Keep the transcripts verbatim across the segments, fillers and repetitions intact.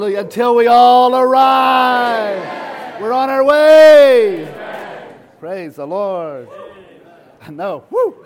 Until we all arrive. Amen. We're on our way. Amen. Praise the Lord. I know. Woo.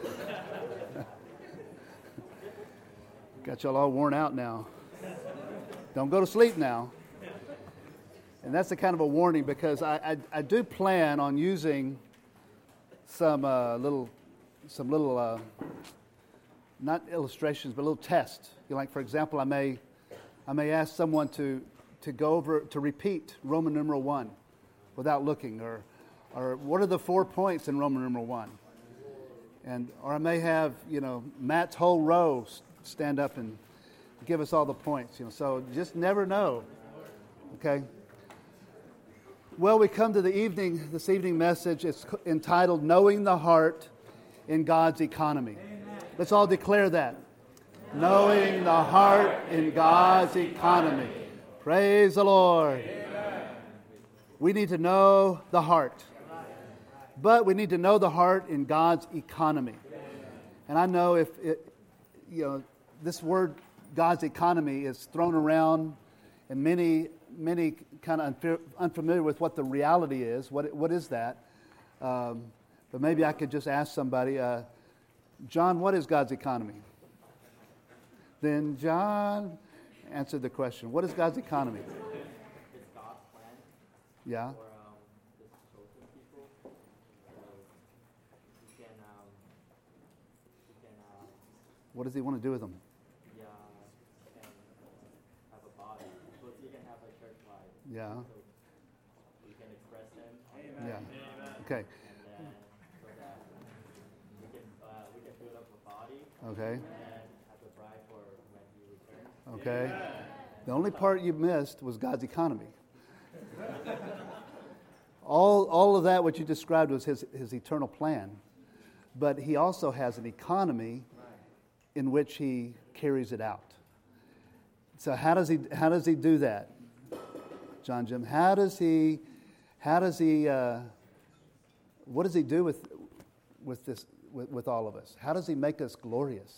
Got y'all all worn out now. Don't go to sleep now. And that's the kind of a warning, because I, I, I do plan on using some uh, little, some little, uh, not illustrations, but little tests. You know, like, for example, I may, I may ask someone to, to go over, to repeat Roman numeral one without looking, or, or what are the four points in Roman numeral one? And, or I may have, you know, Matt's whole row stand up and give us all the points, you know, so just never know, okay? Well, we come to the evening, this evening message. It's entitled, Knowing the Heart in God's Economy. Amen. Let's all declare that. Knowing the heart in God's economy. Praise the Lord. Amen. We need to know the heart. But we need to know the heart in God's economy. And I know if, it, you know, this word, God's economy, is thrown around, and many, many kind of unf- unfamiliar with what the reality is. What what is that? Um, but maybe I could just ask somebody, uh, John, what is God's economy? Then John answered the question. What is God's economy? It's God's plan. Yeah. For um, His chosen people. Uh, he can, um, he can, uh, What does He want to do with them? yeah, can have a body. So he can have a church life. Yeah. So we can express Him. Yeah. Amen. Okay. And then so that we can, uh, we can build up a body. Okay. And have a bride for when He returns. Okay. The only part you missed was God's economy. All all of that, what you described, was his, his eternal plan. But He also has an economy in which He carries it out. So how does he how does he do that, John Jim? How does he how does he uh, what does He do with with this with, with all of us? How does He make us glorious?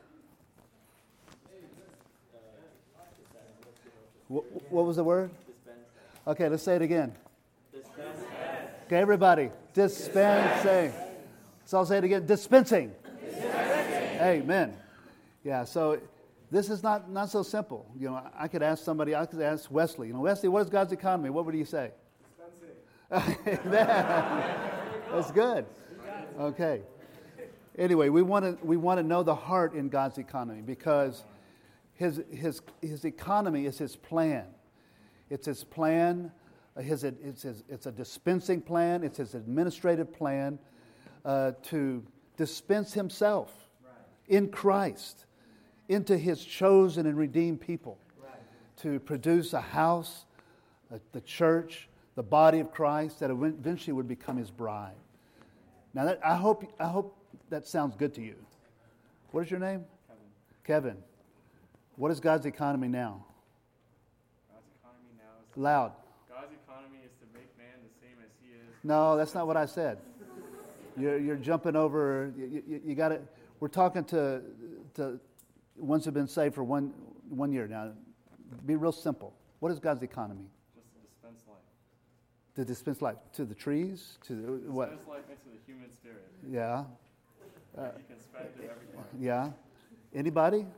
What, what was the word? Okay, let's say it again. Okay, everybody, dispensing. So I'll say it again. Dispensing. Dispensing. Amen. Yeah. So this is not, not so simple. You know, I could ask somebody. I could ask Wesley. You know, Wesley, what is God's economy? What would you say? Dispensing. Amen. That's good. Okay. Anyway, we want to we want to know the heart in God's economy, because His his his economy is His plan. It's His plan. His it's his, it's a dispensing plan. It's His administrative plan uh, to dispense Himself right. in Christ into His chosen and redeemed people, right. to produce a house, a, the church, the body of Christ that eventually would become His bride. Now, that, I hope I hope that sounds good to you. What is your name? Kevin. Kevin. What is God's economy now? God's economy now is Loud. God's economy is to make man the same as He is. No, that's not what I said. You're you're jumping over. You, you, you got it. We're talking to to ones who've been saved for one one year now. Be real simple. What is God's economy? Just to dispense life. To dispense life to the trees, to the, what? Dispense life into the human spirit. Yeah. Uh, He can spend it everywhere. yeah. Anybody?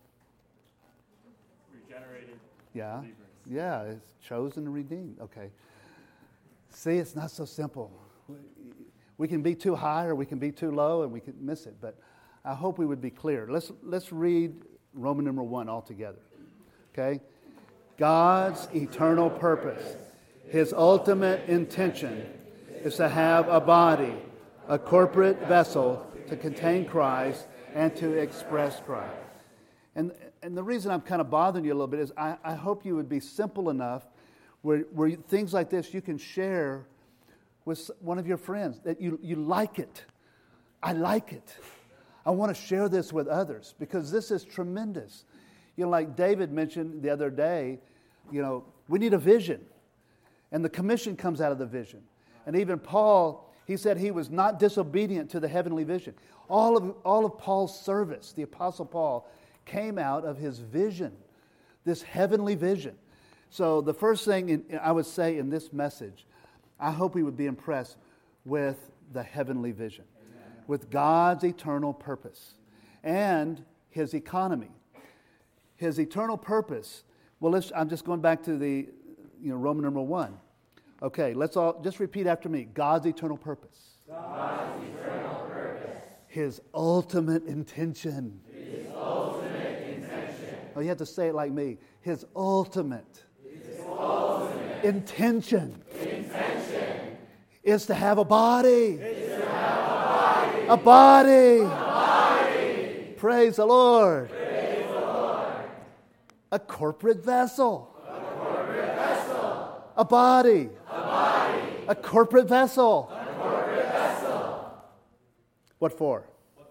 Regenerated Yeah. believers. Yeah, it's chosen and redeemed. Okay. See, it's not so simple. We can be too high or we can be too low and we can miss it. But I hope we would be clear. Let's let's read Roman numeral one all together. Okay? God's eternal purpose, His ultimate intention, is to have a body, a corporate vessel to contain Christ and to express Christ. And and the reason I'm kind of bothering you a little bit is I, I hope you would be simple enough where, where you, things like this you can share with one of your friends, that you, you like it. I like it. I want to share this with others because this is tremendous. You know, like David mentioned the other day, you know, we need a vision. And the commission comes out of the vision. And even Paul, he said he was not disobedient to the heavenly vision. All of, all of Paul's service, the Apostle Paul, came out of his vision, this heavenly vision. So the first thing in, I would say in this message, I hope we would be impressed with the heavenly vision, Amen. With God's eternal purpose and His economy. His eternal purpose. Well, let's, I'm just going back to the, you know, Roman number one. Okay, let's all just repeat after me. God's eternal purpose. God's eternal purpose. His ultimate intention. His ultimate intention. Oh, you have to say it like me. His ultimate, His ultimate intention, intention is to have a body. is to have a body. A body. A body. Praise the Lord. Praise the Lord. A corporate vessel. A corporate vessel. A body. A body. A corporate vessel. A corporate vessel. What for?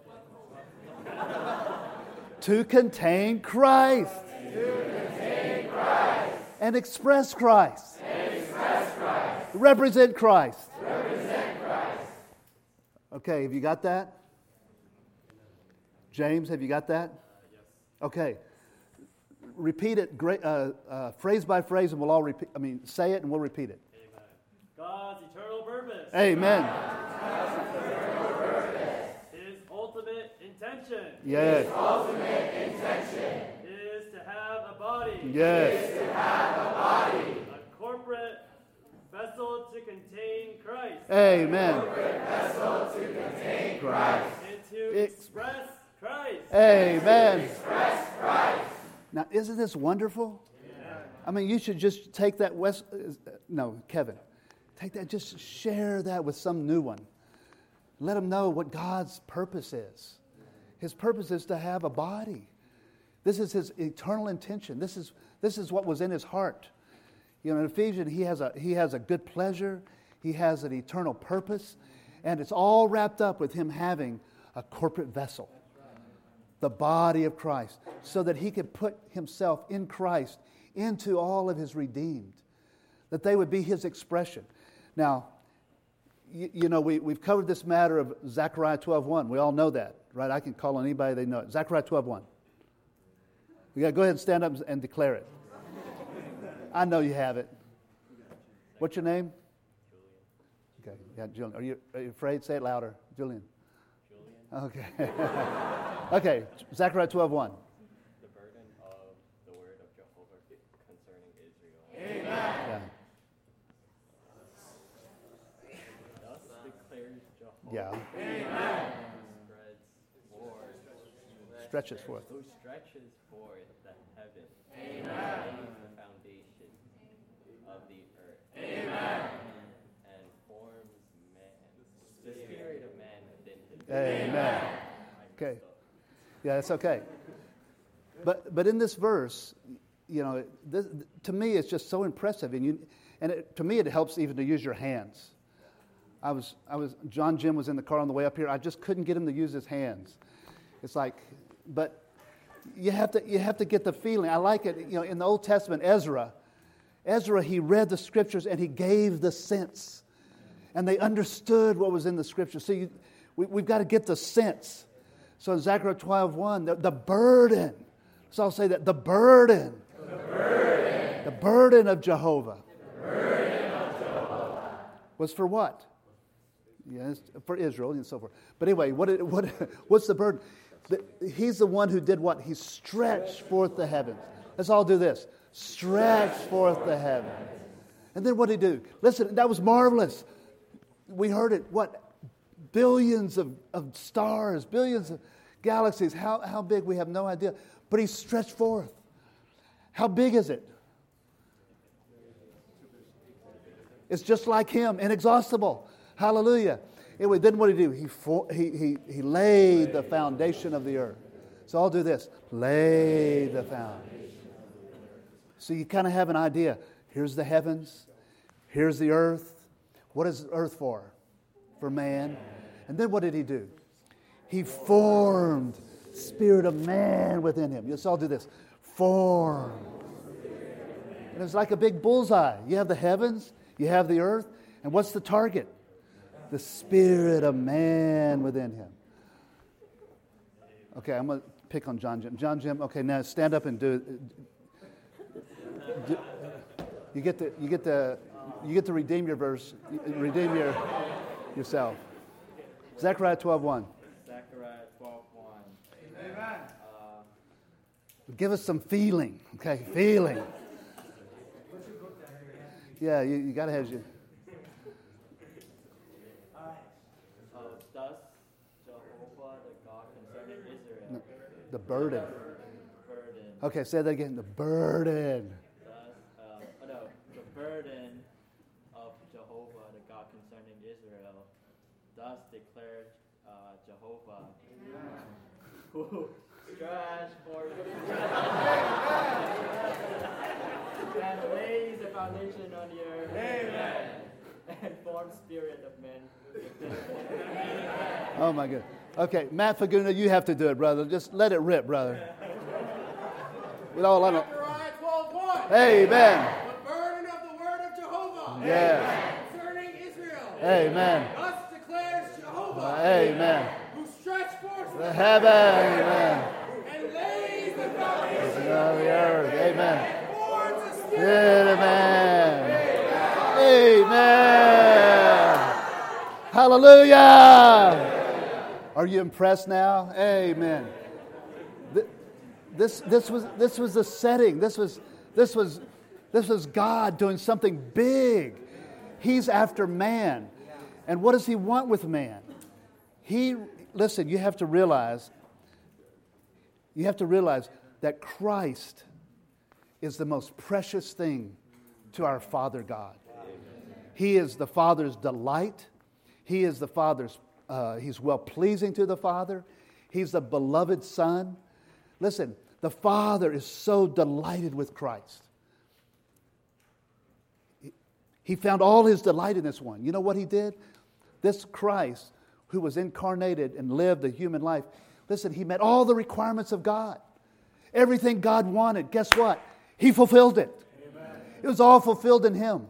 To contain Christ. To contain Christ. And express Christ. And express Christ. Represent Christ. Represent Christ. Okay, have you got that? James, have you got that? Uh, yes. Okay. Repeat it great, uh, uh, phrase by phrase, and we'll all repeat. I mean, say it and we'll repeat it. Amen. God's eternal purpose. Amen. God's eternal purpose. His ultimate intention Yes. His ultimate intention is to have a body. Yes. is to have a body. A corporate vessel to contain Christ. Amen. Corporate vessel to contain Christ. And to Ex- express Christ. Amen. Express Christ. Now, isn't this wonderful? I mean, you should just take that West. Uh, no, Kevin, take that. Just share that with some new one. Let them know what God's purpose is. His purpose is to have a body. This is His eternal intention. This is this is what was in His heart. You know, in Ephesians, He has a He has a good pleasure. He has an eternal purpose, and it's all wrapped up with Him having a corporate vessel. The body of Christ, so that He could put Himself in Christ into all of His redeemed, that they would be His expression. Now, you, you know, we, we've covered this matter of Zechariah twelve one. We all know that, right? I can call on anybody, they know it. Zechariah twelve one. You got to go ahead and stand up and declare it. I know you have it. What's your name? Julian. Okay, yeah, Julian. Are you, are you afraid? Say it louder. Julian. Okay. Okay, Zechariah twelve one. The burden of the word of Jehovah concerning Israel. Amen. Yeah. Thus declares Jehovah. Yeah. Amen. Spreads forth. Stretches forth. Who stretches forth the heaven. Amen. And lays the foundation of the earth. Amen. And forms man. The spirit of man within him. Amen. Okay. Yeah, that's okay. But but in this verse, you know, this, to me, it's just so impressive, and you, and it, to me, it helps even to use your hands. I was I was John Jim was in the car on the way up here. I just couldn't get him to use his hands. It's like, but you have to you have to get the feeling. I like it. You know, in the Old Testament, Ezra, Ezra he read the scriptures and he gave the sense, and they understood what was in the scriptures. So you, we, we've got to get the sense. So in Zechariah twelve one, the, the burden. So I'll say that the burden. The burden. The burden of Jehovah. The burden of Jehovah. Was for what? Yes, for Israel and so forth. But anyway, what what what's the burden? The, he's the one who did what? He stretched forth the heavens. Let's all do this. Stretch forth the heavens. And then what did he do? Listen, that was marvelous. We heard it. What? Billions of, of stars, billions of galaxies. How, how big, we have no idea. But he stretched forth. How big is it? It's just like him, inexhaustible. Hallelujah. Anyway, then what did he do? He, for, he, he, he laid the foundation of the earth. So I'll do this. Lay the foundation. So you kind of have an idea. Here's the heavens. Here's the earth. What is the earth for? For man. And then what did he do? He formed spirit of man within him. Let's all do this. Formed. And it's like a big bullseye. You have the heavens, you have the earth, and what's the target? The spirit of man within him. Okay, I'm going to pick on John Jim. John Jim, okay, now stand up and do it. Do, You get to you get to you get to redeem your verse, redeem your yourself. Zechariah twelve one. Zechariah twelve one. Amen. Uh, Give us some feeling, okay? Feeling. Yeah, you, you got to have your. uh, thus Jehovah the God concerning Israel. The burden. Burden. Okay, say that again. The burden. Thus, uh, oh no, the burden of Jehovah the God concerning Israel. Thus declared uh, Jehovah. Who stretched for and lays the foundation on the earth. Amen. And forms spirit of men. Oh my God. Okay, Matt Faguna, you have to do it, brother. Just let it rip, brother. With all I know. Zechariah twelve one. Amen. The burden of the word of Jehovah. Yes. Concerning Israel. Amen. Thus declares Jehovah. Amen. Who stretched forth The heaven. Amen. and lays the foundation Of the earth. Amen. and forms a spirit. Amen. Amen. Hallelujah. Are you impressed now? Amen. Th- This this was this was the setting. This was this was this was God doing something big. He's after man. And what does he want with man? He listen, you have to realize you have to realize that Christ is the most precious thing to our Father God. He is the Father's delight. He is the Father's, uh, he's well-pleasing to the Father. He's the beloved Son. Listen, the Father is so delighted with Christ. He found all his delight in this one. You know what he did? This Christ, who was incarnated and lived a human life, listen, he met all the requirements of God. Everything God wanted, guess what? He fulfilled it. Amen. It was all fulfilled in him.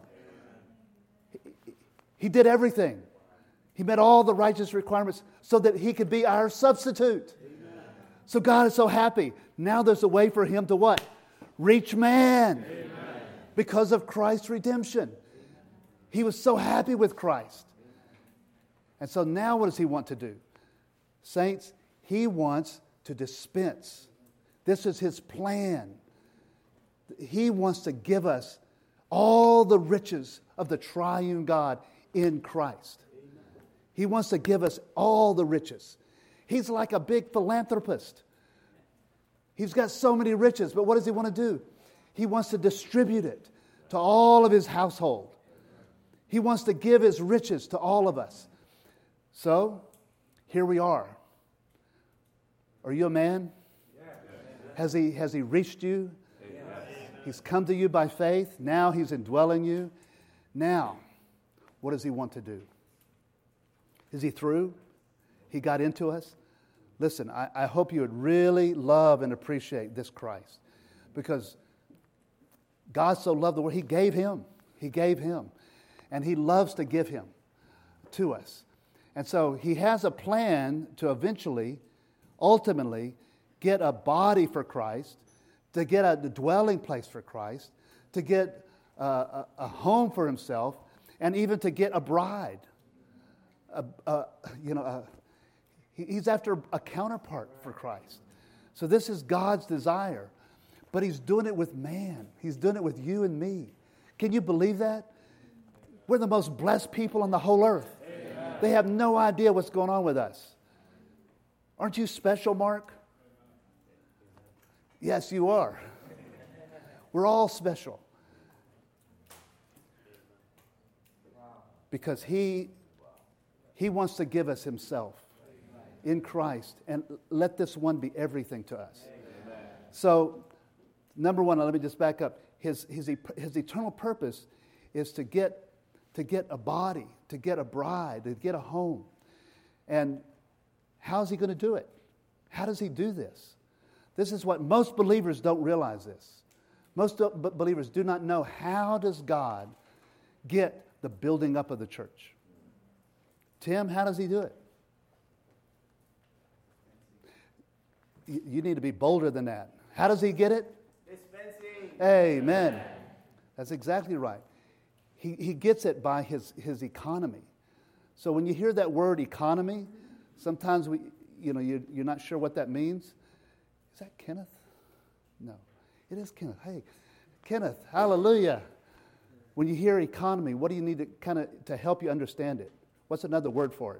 He did everything. He met all the righteous requirements so that he could be our substitute. Amen. So God is so happy. Now there's a way for him to what? Reach man. Amen. Because of Christ's redemption. He was so happy with Christ. And so now what does he want to do? Saints, he wants to dispense. This is his plan. He wants to give us all the riches of the triune God in Christ. He wants to give us all the riches. He's like a big philanthropist. He's got so many riches, but what does he want to do? He wants to distribute it to all of his household. He wants to give his riches to all of us. So, here we are. Are you a man? Has he, has he reached you? He's come to you by faith. Now he's indwelling you. Now, what does he want to do? Is he through? He got into us? Listen, I, I hope you would really love and appreciate this Christ. Because God so loved the world, he gave him. He gave him. And he loves to give him to us. And so he has a plan to eventually, ultimately, get a body for Christ, to get a dwelling place for Christ, to get a, a, a home for himself, and even to get a bride. A, a, you know, a, he, he's after a counterpart for Christ. So this is God's desire. But he's doing it with man. He's doing it with you and me. Can you believe that? We're the most blessed people on the whole earth. Amen. They have no idea what's going on with us. Aren't you special, Mark? Yes, you are. We're all special. Because he, he wants to give us himself in Christ. And let this one be everything to us. So, number one, let me just back up. His, his, his eternal purpose is to get, to get a body, to get a bride, to get a home. And how is he going to do it? How does he do this? This is what most believers don't realize this. Most believers do not know, how does God get the building up of the church? Tim, how does he do it? You need to be bolder than that. How does he get it? Dispensing. Amen. That's exactly right. He, he gets it by his, his economy. So when you hear that word economy, sometimes we, you know, you, you're not sure what that means. Is that Kenneth? No, it is Kenneth. Hey, Kenneth, hallelujah. When you hear economy, what do you need to kind of to help you understand it? What's another word for it?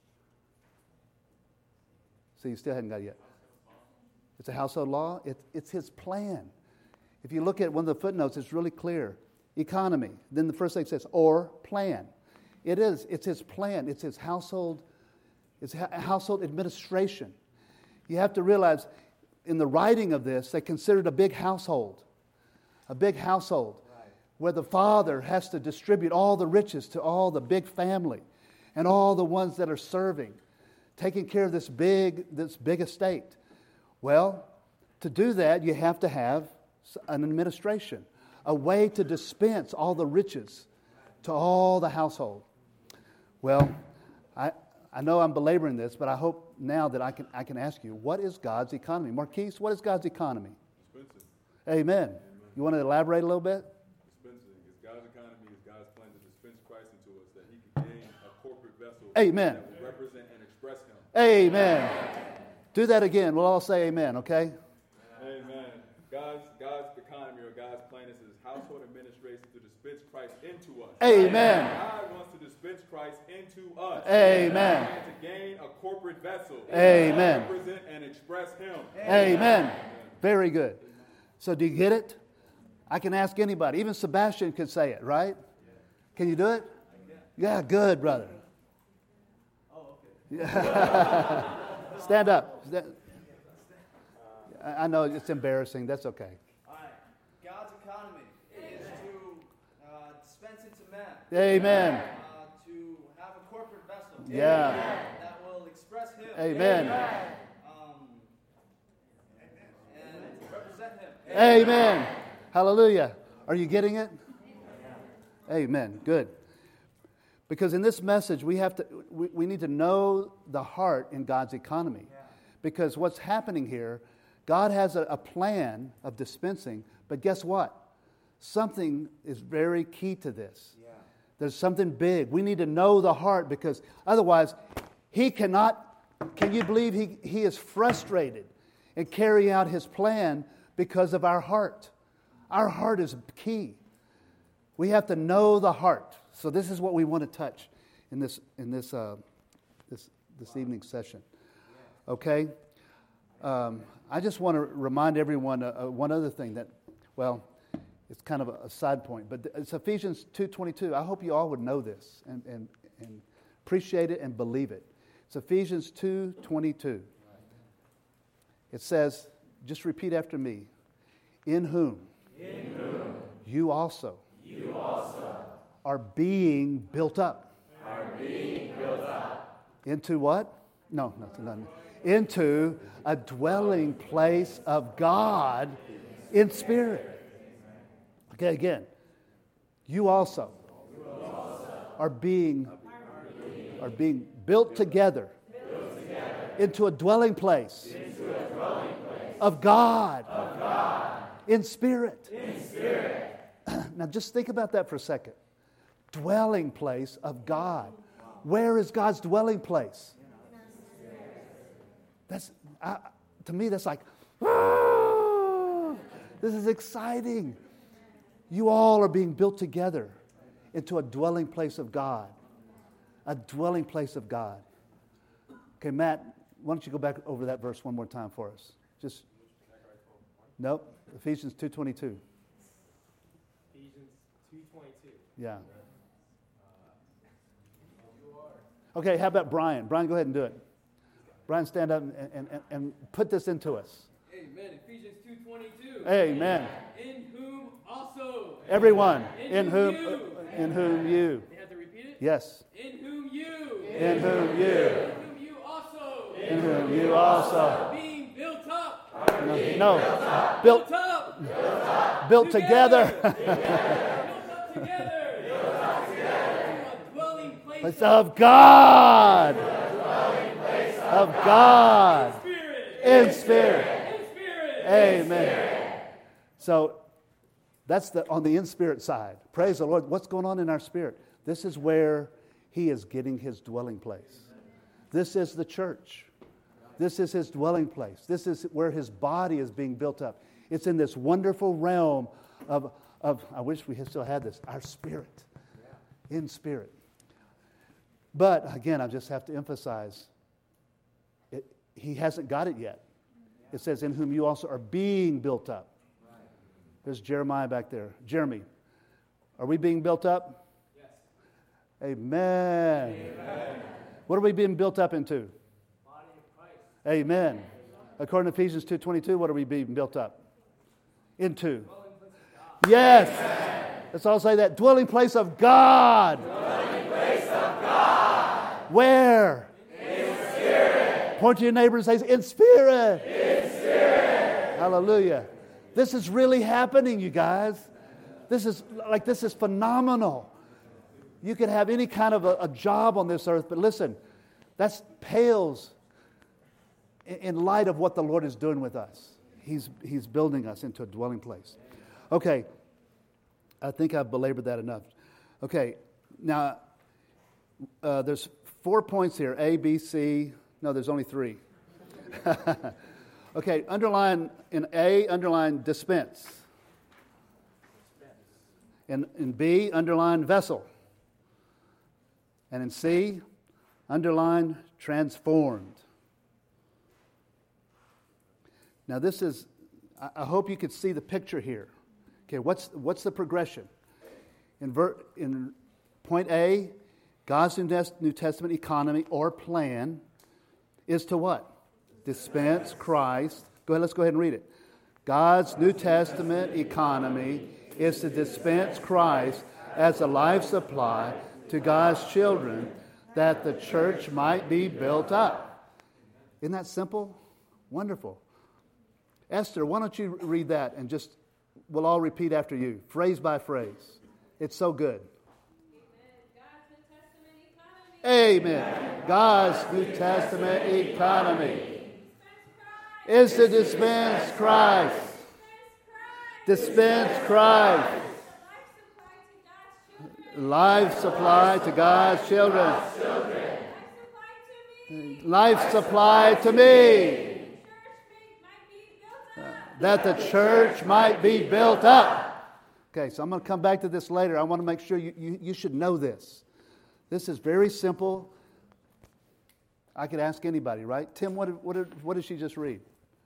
So you still haven't got it yet. It's a household law. It, it's his plan. If you look at one of the footnotes, it's really clear. Economy. Then the first thing says, or plan. It is. It's his plan. It's his household. It's ha- household administration. You have to realize, in the writing of this, they considered a big household. A big household. Right. Where the father has to distribute all the riches to all the big family. And all the ones that are serving. Taking care of this big, this big estate. Well, to do that, you have to have an administration, a way to dispense all the riches to all the household. Well, I I know I'm belaboring this, but I hope now that I can I can ask you, what is God's economy? Marquise, what is God's economy? Dispensing. Amen. Amen. You want to elaborate a little bit? Dispensing. It's God's economy is God's plan to dispense Christ into us, that He can gain a corporate vessel Amen. that will represent and express Him. Amen. Do that again. We'll all say amen, okay? Amen. God's God's economy or God's plan is His household administration to dispense Christ into us. Amen. God wants to dispense Christ into us. Amen. And to gain a corporate vessel. Amen. To represent and express Him. Amen. Very good. So do you get it? I can ask anybody. Even Sebastian could say it, right? Can you do it? Yeah, good, brother. Oh, okay. Stand up. I know it's embarrassing. That's okay. All right. God's economy is to uh, dispense it to man. Amen. Uh, to have a corporate vessel. Yeah. That will express Him. Amen. Um, and represent Him. Amen. Hallelujah. Are you getting it? Amen. Good. Because in this message, we have to we, we need to know the heart in God's economy. Because what's happening here, God has a, a plan of dispensing, but guess what? Something is very key to this. Yeah. There's something big. We need to know the heart, because otherwise, He cannot, can you believe He, he is frustrated in carrying out His plan because of our heart. Our heart is key. We have to know the heart. So this is what we want to touch in this in this uh, this this evening session. Okay. Um, I just want to remind everyone uh, uh, one other thing that, well, it's kind of a, a side point, but it's Ephesians two twenty-two. I hope you all would know this and and, and appreciate it and believe it. It's Ephesians two twenty-two. It says, just repeat after me. In whom, In whom you also, you also are being built up. are being built up Into what? No, nothing. nothing. Into a dwelling place of God in spirit. Okay, again. You also are being are being built together into a dwelling place of God in spirit. Now just think about that for a second. Dwelling place of God. Where is God's dwelling place? That's I, to me. That's like, ah, this is exciting. You all are being built together into a dwelling place of God, a dwelling place of God. Okay, Matt, why don't you go back over that verse one more time for us? Just nope. Ephesians two twenty-two. Ephesians two twenty-two. Yeah. Okay, how about Brian? Brian, go ahead and do it. Brian, stand up and, and, and, and put this into us. Amen. Ephesians two twenty-two. Amen. In whom also. Everyone, In in whom whom, you. in whom you. You have to repeat it? Yes. In whom you. In whom you. In whom you also. In whom you also. Being built up. No. Built, Built up. built together. Built up together. Built up together. To a dwelling place Place of God. Of God. spirit. In spirit. In spirit. Amen. So, That's the on the in-spirit side. Praise the Lord. What's going on in our spirit? This is where He is getting His dwelling place. This is the church. This is His dwelling place. This is where His body is being built up. It's in this wonderful realm of, of I wish we still had this, our spirit. In spirit. But again, I just have to emphasize, it, He hasn't got it yet. It says, in whom you also are being built up. There's Jeremiah back there. Jeremy, are we being built up? Yes. Amen. Amen. What are we being built up into? Body of Christ. Amen. According to Ephesians two twenty-two, what are we being built up into? Yes. Amen. Let's all say that. Dwelling place of God. Dwelling place of God. Where? In spirit. Point to your neighbor and say, in spirit. In spirit. Hallelujah. This is really happening, you guys. This is like this is phenomenal. You can have any kind of a, a job on this earth, but listen, that pales in, in light of what the Lord is doing with us. He's He's building us into a dwelling place. Okay, I think I've belabored that enough. Okay, now uh, there's four points here: A, B, C. No, there's only three. Okay, underline in A, underline dispense. In, in B, underline vessel. And in C, underline transformed. Now this is, I, I hope you could see the picture here. Okay, what's what's the progression? In, ver, in point A, God's New Testament economy or plan is to what? Dispense Christ. Go ahead, let's go ahead and read it. God's New Testament economy is to dispense Christ as a life supply to God's children that the church might be built up. Isn't that simple? Wonderful. Esther, why don't you read that and just, we'll all repeat after you, phrase by phrase. It's so good. Amen. God's New Testament economy is to dispense Christ. Dispense Christ. Life supply to God's children. Life supply to me. That the church might be built up. Okay, so I'm going to come back to this later. I want to make sure you, you, you should know this. This is very simple. I could ask anybody, right? Tim, what did, what did, what did she just read?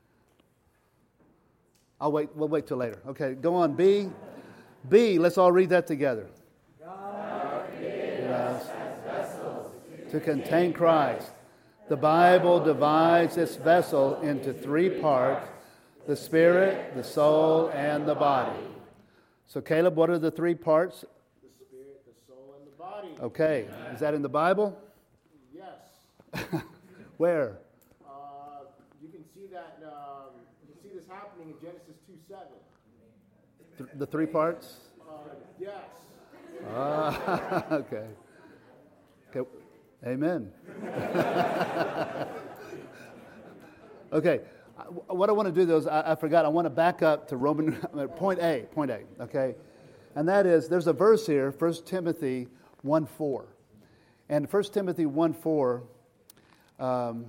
I'll wait. We'll wait till later. Okay, go on. B. B. Let's all read that together. God created us as vessels to contain Christ. The Bible divides this vessel into three parts: the spirit, the soul, and the body. So, Caleb, what are the three parts? The spirit, the soul, and the body. Okay. Is that in the Bible? Yes. Where? Uh, you can see that. Um, you can see this happening in Genesis two seven. Th- the three parts? Uh, yes. Ah, okay. Okay. Amen. Okay. What I want to do, though, is I, I forgot. I want to back up to Roman point A. Point A. Okay, and that is there's a verse here, First Timothy one four, and First Timothy one four. Um,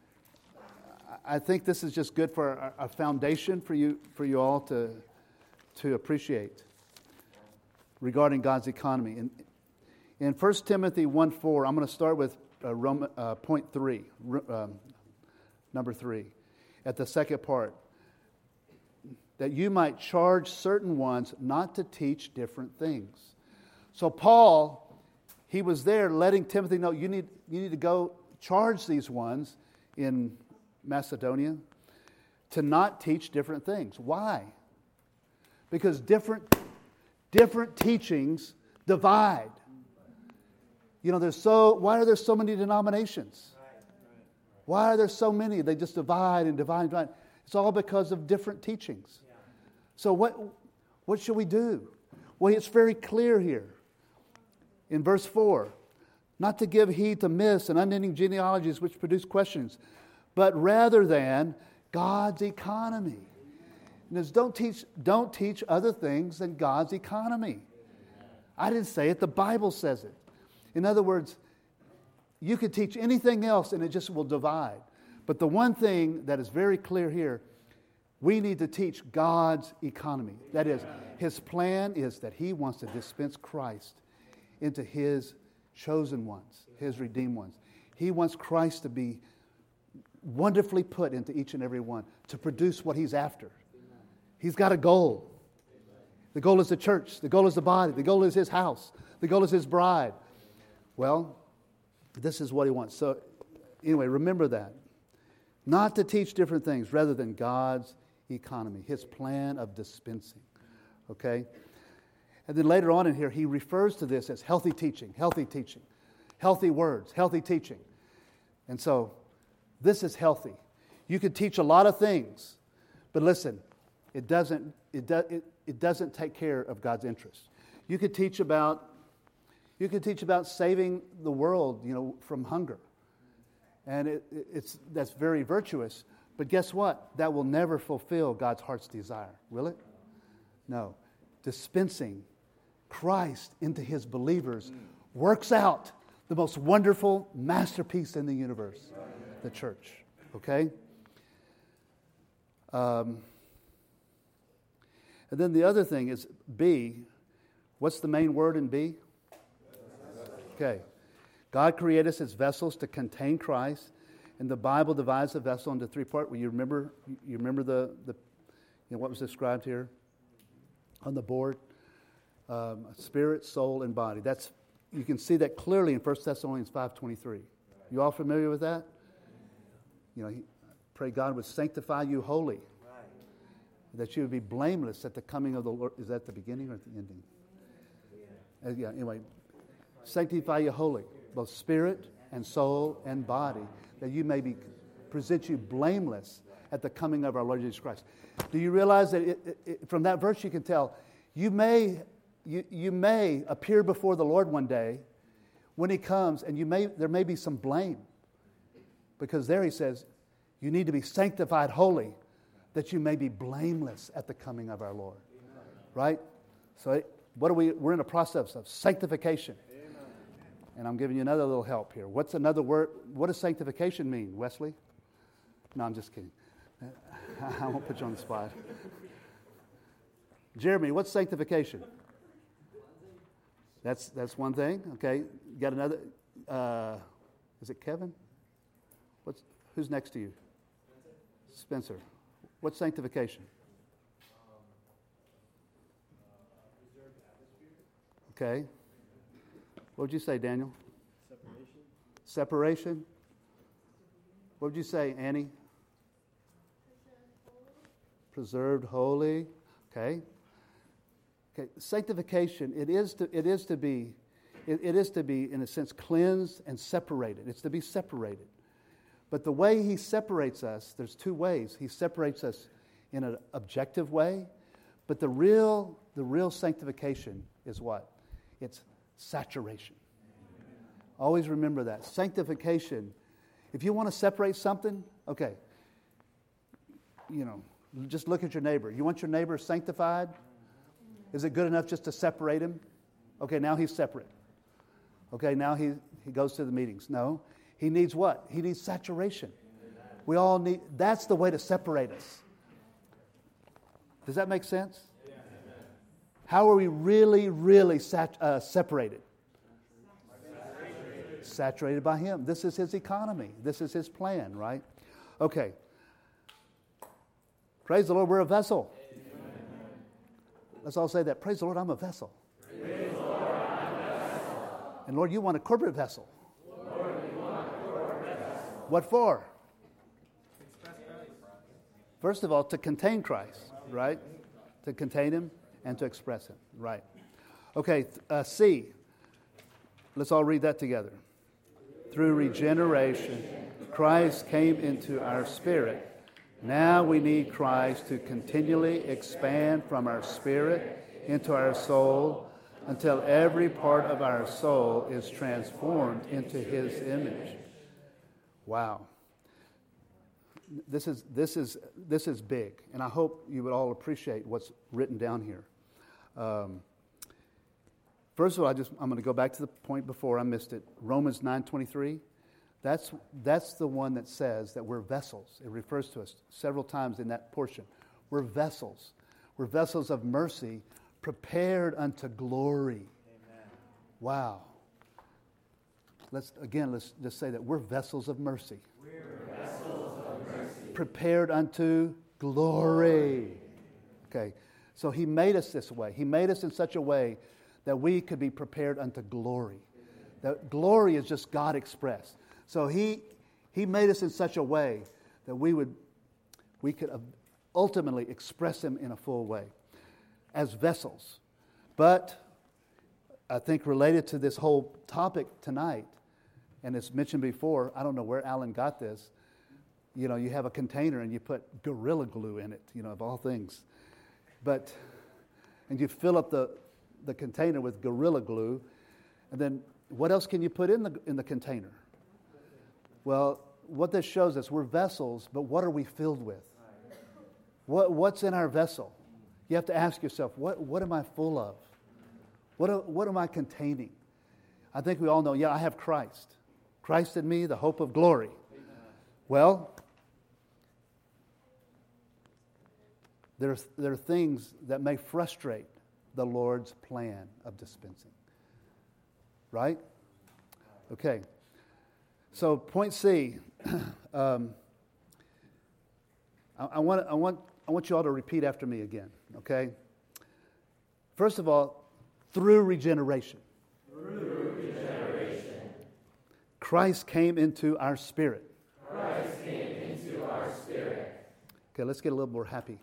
I think this is just good for a, a foundation for you for you all to to appreciate regarding God's economy. In in First Timothy one four, I'm going to start with uh, Roman, uh, point three, um, number three. At the second part, that you might charge certain ones not to teach different things. So Paul, he was there letting Timothy know, you need, you need to go charge these ones in Macedonia to not teach different things. Why? Because different, different teachings divide. You know, there's so, why are there so many denominations? Why are there so many? They just divide and divide and divide. It's all because of different teachings. Yeah. So what, what should we do? Well, it's very clear here. In verse four, not to give heed to myths and unending genealogies which produce questions, but rather than God's economy. And it's don't teach, don't teach other things than God's economy. I didn't say it. The Bible says it. In other words, you could teach anything else and it just will divide. But the one thing that is very clear here, we need to teach God's economy. That is, His plan is that He wants to dispense Christ into His chosen ones, His redeemed ones. He wants Christ to be wonderfully put into each and every one to produce what He's after. He's got a goal. The goal is the church. The goal is the body. The goal is His house. The goal is His bride. Well, this is what He wants. So anyway, remember that. Not to teach different things rather than God's economy, His plan of dispensing. Okay? And then later on in here, He refers to this as healthy teaching, healthy teaching, healthy words, healthy teaching. And so this is healthy. You could teach a lot of things, but listen, it doesn't, it, do, it, it doesn't take care of God's interest. You could teach about, you could teach about saving the world, you know, from hunger. And it, it's that's very virtuous. But guess what? That will never fulfill God's heart's desire. Will it? No. Dispensing Christ into His believers works out the most wonderful masterpiece in the universe, the church. Okay? Um, and then the other thing is B. What's the main word in B? Okay. God created us as vessels to contain Christ, and the Bible divides the vessel into three parts. Well, you remember, you remember the, the, you know, what was described here on the board? Um, spirit, soul, and body. That's you can see that clearly in First Thessalonians five twenty-three. You all familiar with that? You know, he, pray God would sanctify you wholly, that you would be blameless at the coming of the Lord. Is that the beginning or at the ending? Uh, yeah. Anyway, sanctify you wholly, both spirit and soul and body, that you may be present you blameless at the coming of our Lord Jesus Christ. Do you realize that it, it, it, from that verse you can tell you may you, you may appear before the Lord one day when He comes, and you may there may be some blame, because there He says you need to be sanctified holy, that you may be blameless at the coming of our Lord. Right? So what are we? We're in a process of sanctification. And I'm giving you another little help here. What's another word? What does sanctification mean, Wesley? No, I'm just kidding. I won't put you on the spot. Jeremy, what's sanctification? That's that's one thing. Okay, you got another. Uh, is it Kevin? What's who's next to you? Spencer. What's sanctification? Okay. What would you say, Daniel? Separation. Separation. What would you say, Annie? Preserved holy. Okay. Okay. Sanctification. It is to. It is to be. It, it is to be, in a sense, cleansed and separated. It's to be separated. But the way He separates us, there's two ways. He separates us in an objective way, but the real, the real sanctification is what? It's saturation. Always remember that. Sanctification. If you want to separate something, okay, you know, just look at your neighbor. You want your neighbor sanctified? Is it good enough just to separate him? Okay, now he's separate. Okay, now he, he goes to the meetings. No, he needs what? He needs saturation. We all need, that's the way to separate us. Does that make sense? How are we really, really sat, uh, separated? Saturated. Saturated by Him. This is His economy. This is His plan, right? Okay. Praise the Lord, we're a vessel. Amen. Let's all say that. Praise the Lord, I'm a vessel. Praise the Lord, I'm a vessel. And Lord, you want a corporate vessel. Lord, we want a corporate vessel. What for? First of all, to contain Christ, right? To contain Him and to express Him, right? Okay, uh, C. Let's all read that together. Through regeneration, Christ came into our spirit. Now we need Christ to continually expand from our spirit into our soul until every part of our soul is transformed into His image. Wow. this is this is this is big, and I hope you would all appreciate what's written down here. Um, first of all, I just I'm going to go back to the point before I missed it. Romans nine twenty-three. That's that's the one that says that we're vessels. It refers to us several times in that portion. We're vessels. We're vessels of mercy, prepared unto glory. Amen. Wow. Let's again let's just say that we're vessels of mercy. We're vessels of mercy. Prepared unto glory. Okay. So he made us this way. He made us in such a way that we could be prepared unto glory. That glory is just God expressed. So he he made us in such a way that we would we could ultimately express him in a full way as vessels. But I think related to this whole topic tonight, and it's mentioned before, I don't know where Alan got this. You know, you have a container and you put Gorilla Glue in it, you know, of all things. But, and you fill up the, the container with Gorilla Glue, and then what else can you put in the in the container? Well, what this shows us, we're vessels, but what are we filled with? What what's in our vessel? You have to ask yourself, what what am I full of? What what am I containing? I think we all know, yeah, I have Christ. Christ in me, the hope of glory. Well, there's there are things that may frustrate the Lord's plan of dispensing. Right? Okay. So point C, um, I, I want I want I want you all to repeat after me again. Okay. First of all, through regeneration. Through regeneration. Christ came into our spirit. Christ came into our spirit. Okay, let's get a little more happy.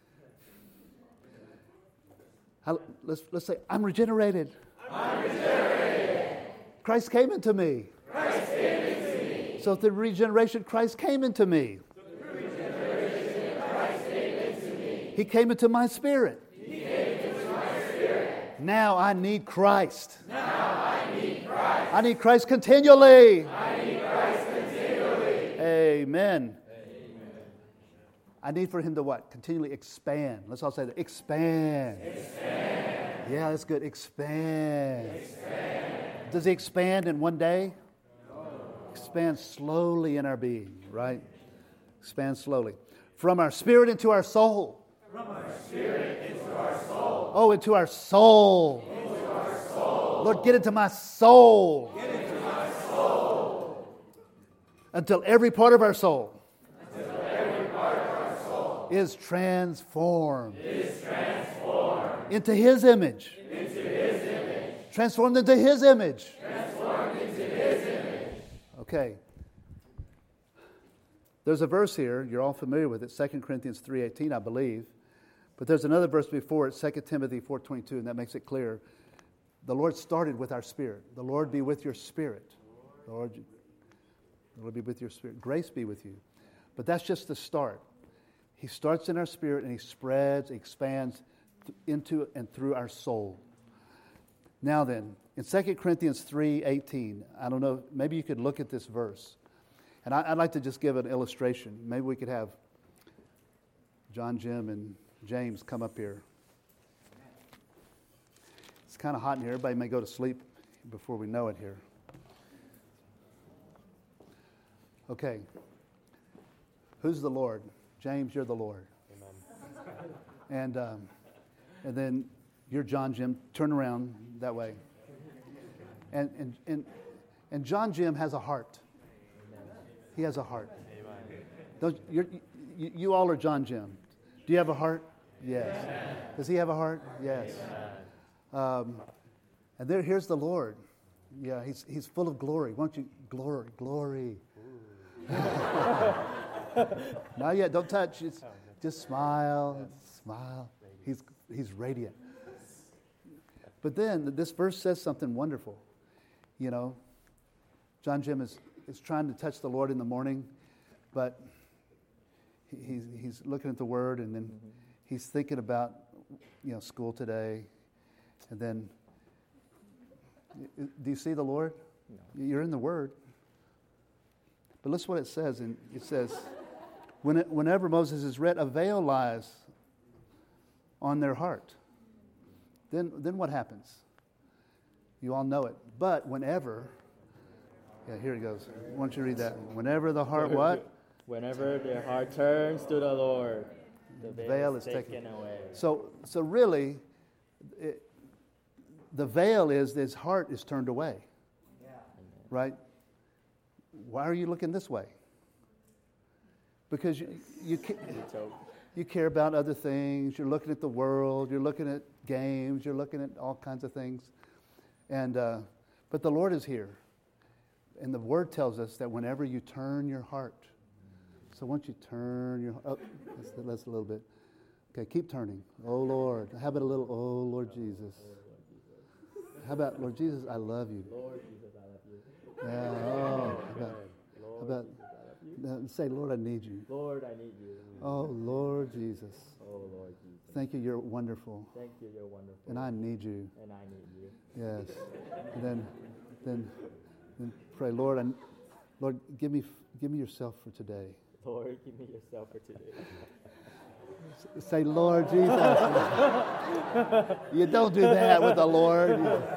How, let's let's say, I'm regenerated. I'm regenerated. Christ came into me. Christ came into me. So through regeneration, Christ came into me. Through regeneration, Christ came into me. He came into my spirit. He came into my spirit. Now I need Christ. Now I need Christ. I need Christ continually. I need Christ continually. Amen. I need for him to what? Continually expand. Let's all say that. Expand. Expand. Yeah, that's good. Expand. Expand. Does he expand in one day? No. Expand slowly in our being, right? Expand slowly. From our spirit into our soul. From our spirit into our soul. Oh, into our soul. Into our soul. Lord, get into my soul. Get into my soul. Until every part of our soul Until every part of our soul is transformed. is transformed Into his image. into his image. Transformed into his image. Transformed into his image. Okay. There's a verse here, you're all familiar with it, Second Corinthians three eighteen, I believe. But there's another verse before it, Second Timothy four twenty-two, and that makes it clear. The Lord started with our spirit. The Lord be with your spirit. The Lord, the Lord be with your spirit. Grace be with you. But that's just the start. He starts in our spirit and he spreads, expands into and through our soul. Now then, in Second Corinthians three eighteen, I don't know, maybe you could look at this verse. And I, I'd like to just give an illustration. Maybe we could have John, Jim, and James come up here. It's kind of hot in here. Everybody may go to sleep before we know it here. Okay. Who's the Lord? James, you're the Lord. Amen. And um, and then you're John, Jim. Turn around that way. And and and and John, Jim has a heart. He has a heart. Don't, you're, you, you all are John, Jim. Do you have a heart? Yes. Does he have a heart? Yes. Um, and there, here's the Lord. Yeah, he's he's full of glory. Why don't you glory, glory? Not yet. Don't touch. It's, just smile, smile. He's he's radiant. But then this verse says something wonderful. You know, John Jim is, is trying to touch the Lord in the morning, but he, he's he's looking at the Word, and then mm-hmm. he's thinking about, you know, school today, and then. Do you see the Lord? No. You're in the Word. But listen what it says, and it says, When it, whenever Moses is read, a veil lies on their heart. Then, then what happens? You all know it. But whenever, yeah, here it goes. Why don't you read that? Whenever the heart what? Whenever their heart turns to the Lord, the veil, veil is is taken, taken away. So, so really, it, the veil is his heart is turned away. Yeah. Right? Why are you looking this way? Because you you, ca- you care about other things. You're looking at the world. You're looking at games. You're looking at all kinds of things. And uh, but the Lord is here, and the Word tells us that whenever you turn your heart. So once you turn your oh, let's, let's a little bit. Okay, keep turning. Oh Lord, how about a little? Oh Lord Jesus. How about Lord Jesus? I love you. Lord Jesus, I love you. Yeah. Oh, how about, Lord how about Jesus, I love you. no, say, Lord, I need you. Lord, I need you. Oh Lord Jesus. Oh Lord Jesus. Thank you. You're wonderful, Thank you, you're wonderful. and I need you. And I need you. Yes. And then, then, then pray, Lord. I, Lord, give me, give me yourself for today. Lord, give me yourself for today. Say, Lord Jesus. You don't do that with the Lord.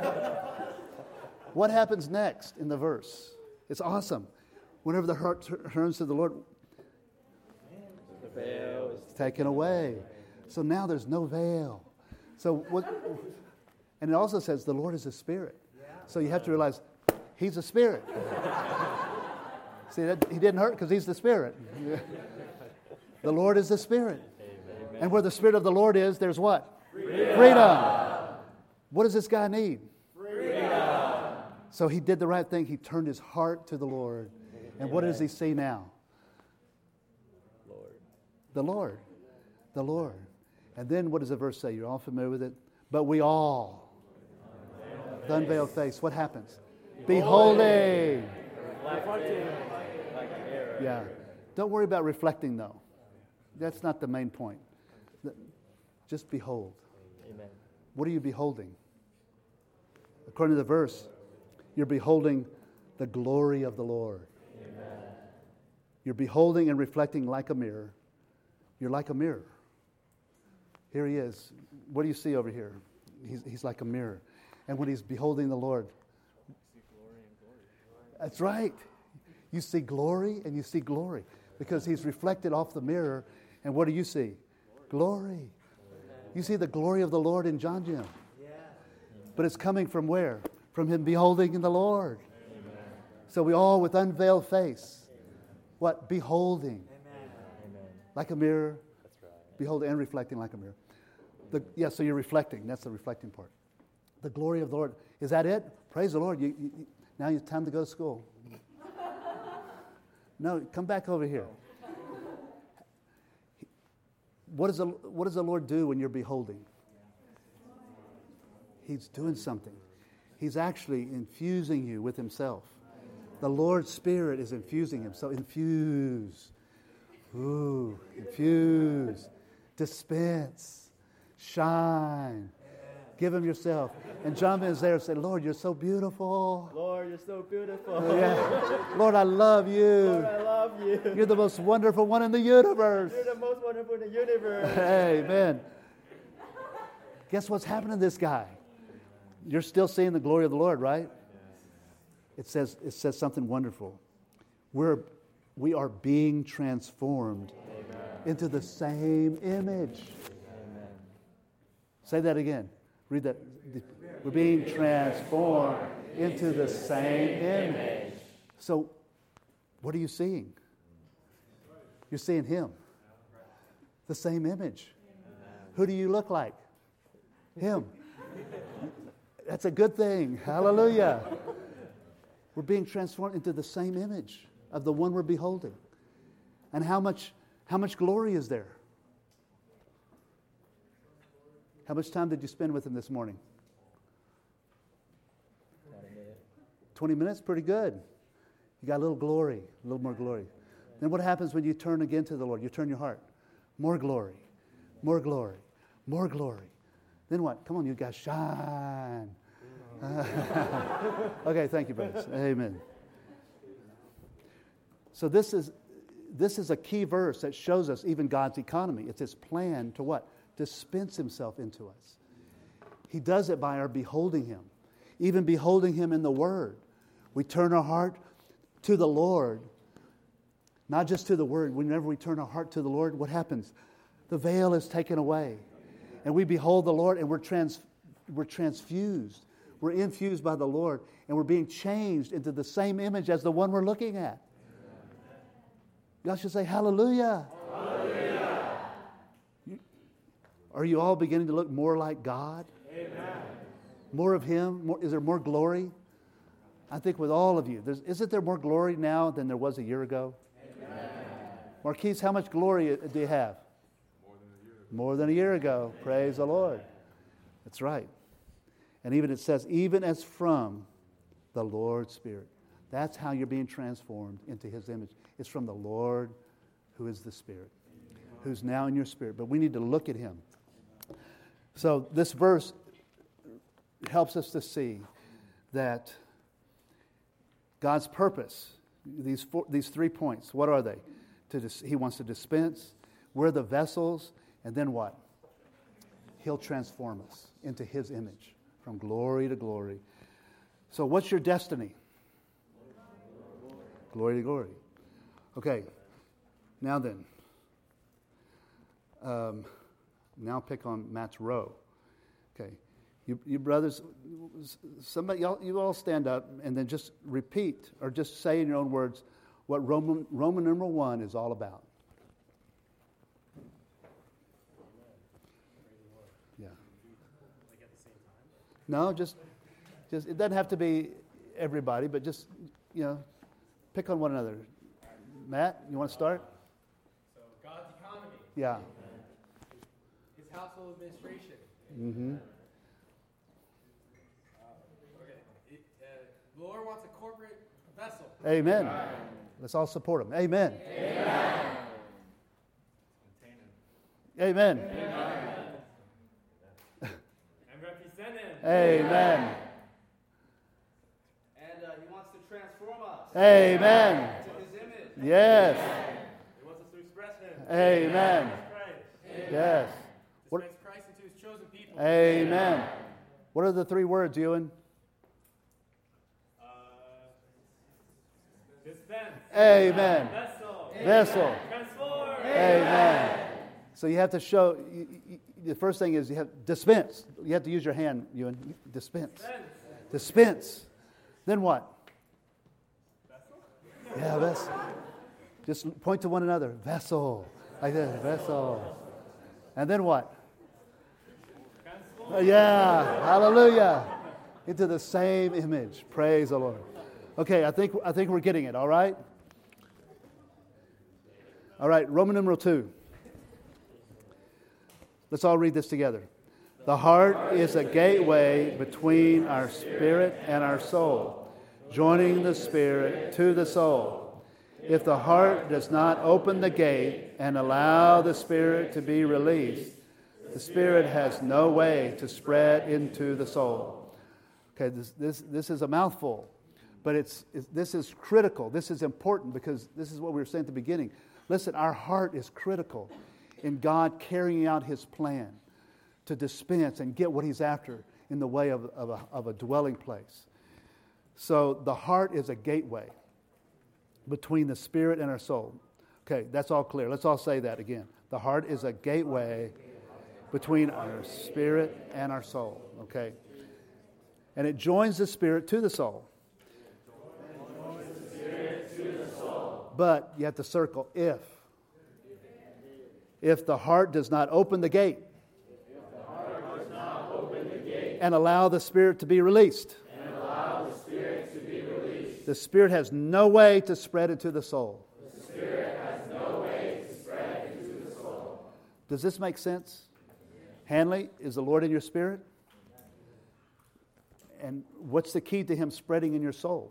What happens next in the verse? It's awesome. Whenever the heart tur- turns to the Lord, The veil is it's taken away. So now there's no veil. So what? And it also says the Lord is a spirit. So you have to realize He's a spirit. See, that, He didn't hurt because He's the spirit. The Lord is the spirit. Amen. And where the spirit of the Lord is, there's what? Freedom. Freedom. What does this guy need? Freedom. So he did the right thing. He turned his heart to the Lord. And Amen. What does he see now? Lord. The Lord. The Lord. And then what does the verse say? You're all familiar with it. But we all, with unveiled face, what happens? Beholding. Reflecting like a mirror. Yeah. Don't worry about reflecting, though. That's not the main point. Just behold. Amen. What are you beholding? According to the verse, you're beholding the glory of the Lord. Amen. You're beholding and reflecting like a mirror. You're like a mirror. Here he is. What do you see over here? He's, he's like a mirror. And when he's beholding the Lord, that's right. You see glory and you see glory because he's reflected off the mirror. And what do you see? Glory. You see the glory of the Lord in John Jim. But it's coming from where? From him beholding the Lord. Amen. So we all with unveiled face. What? Beholding. Amen. Like a mirror. That's right. Beholding and reflecting like a mirror. The, yeah, so you're reflecting. That's the reflecting part. The glory of the Lord. Is that it? Praise the Lord. You, you, you, now it's time to go to school. No, come back over here. What does the, what does the Lord do when you're beholding? He's doing something. He's actually infusing you with himself. The Lord's Spirit is infusing him. So infuse. Ooh, infuse. Dispense. Shine. Give him yourself. And John is there and say, Lord, you're so beautiful. Lord, you're so beautiful. Oh, yeah. Lord, I love you. Lord, I love you. You're the most wonderful one in the universe. You're the most wonderful in the universe. Amen. Guess what's happening to this guy? You're still seeing the glory of the Lord, right? It says it says something wonderful. We're we are being transformed Amen. Into the same image. Amen. Say that again. Read that. We're being transformed into the same image. So, what are you seeing? You're seeing him. The same image. Who do you look like? Him. That's a good thing. Hallelujah. We're being transformed into the same image of the one we're beholding. And how much, how much glory is there? How much time did you spend with him this morning? twenty minutes? Pretty good. You got a little glory, a little more glory. Then what happens when you turn again to the Lord? You turn your heart. More glory, more glory, more glory. Then what? Come on, you guys, shine. Okay, thank you, brothers. Amen. So this is this is a key verse that shows us even God's economy. It's His plan to what? Dispense Himself into us. He does it by our beholding Him, even beholding Him in the Word. We turn our heart to the Lord, not just to the Word. Whenever we turn our heart to the Lord, what happens? The veil is taken away, and we behold the Lord, and we're trans, we're transfused. We're infused by the Lord, and we're being changed into the same image as the one we're looking at. Y'all should say hallelujah. Hallelujah. You, are you all beginning to look more like God? Amen. More of Him? More, is there more glory? I think with all of you. There's, isn't there more glory now than there was a year ago? Amen. Marquise, how much glory do you have? More than a year. More than a year ago. Praise the Lord. That's right. And even it says, even as from the Lord's Spirit. That's how you're being transformed into His image. It's from the Lord who is the Spirit, who's now in your spirit. But we need to look at Him. So this verse helps us to see that God's purpose, these four, these three points, what are they? To dis, He wants to dispense. We're the vessels. And then what? He'll transform us into His image. From glory to glory. So what's your destiny? Glory to glory. Okay. Now then. Um, now pick on Matt's row. Okay. You, you brothers, somebody, y'all, you all stand up and then just repeat or just say in your own words what Roman, Roman numeral one is all about. Yeah. No, just, just it doesn't have to be everybody, but just, you know, pick on one another. Matt, you want to start? So God's economy. Yeah. His household administration. Mm-hmm. Uh, okay. It, uh, the Lord wants a corporate vessel. Amen. Amen. Let's all support him. Amen. Amen. Amen. Amen. And represent Him. Amen. And uh, He wants to transform us Amen. to His image. Yes. He wants us to express Him. Amen. Christ. Yes. What? Dispense Christ into His chosen people. Amen. What are the three words, Ewan? Uh, dispense. Amen. Vessel. Vessel. Transform. Amen. So you have to show, you, you, the first thing is you have dispense. You have to use your hand, Ewan. Dispense. Dispense. Then what? Vessel? Yeah, vessel. Just point to one another. Vessel. Like that. Vessel. And then what? Uh, yeah. Hallelujah. Into the same image. Praise the Lord. Okay, I think I think we're getting it, all right? All right, Roman numeral two. Let's all read this together. The heart is a gateway between our spirit and our soul, joining the spirit to the soul. If the heart does not open the gate and allow the spirit to be released, the spirit has no way to spread into the soul. Okay, this this, this is a mouthful, but it's, it's this is critical. This is important because this is what we were saying at the beginning. Listen, our heart is critical in God carrying out His plan to dispense and get what He's after in the way of, of, a, of a dwelling place. So the heart is a gateway between the spirit and our soul. Okay, that's all clear. Let's all say that again. The heart is a gateway between our spirit and our soul. Okay. And it joins the spirit to the soul. But you have to circle if. If the heart does not open the gate, and allow the Spirit to be released, the Spirit has no way to spread into the soul. Does this make sense? Hanley, is the Lord in your spirit? And what's the key to Him spreading in your soul?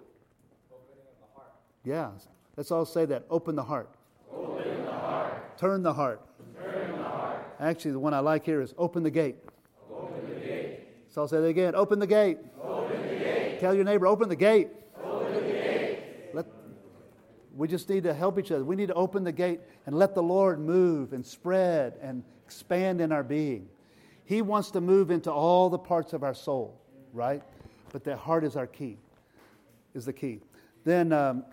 Yeah. Let's all say that. Open the heart. Open the heart. Turn the heart. Turn the heart. Actually, the one I like here is open the gate. Open the gate. So I'll say that again. Open the gate. Open the gate. Tell your neighbor, open the gate. Open the gate. Let, We just need to help each other. We need to open the gate and let the Lord move and spread and expand in our being. He wants to move into all the parts of our soul, right? But the heart is our key, is the key. Then um,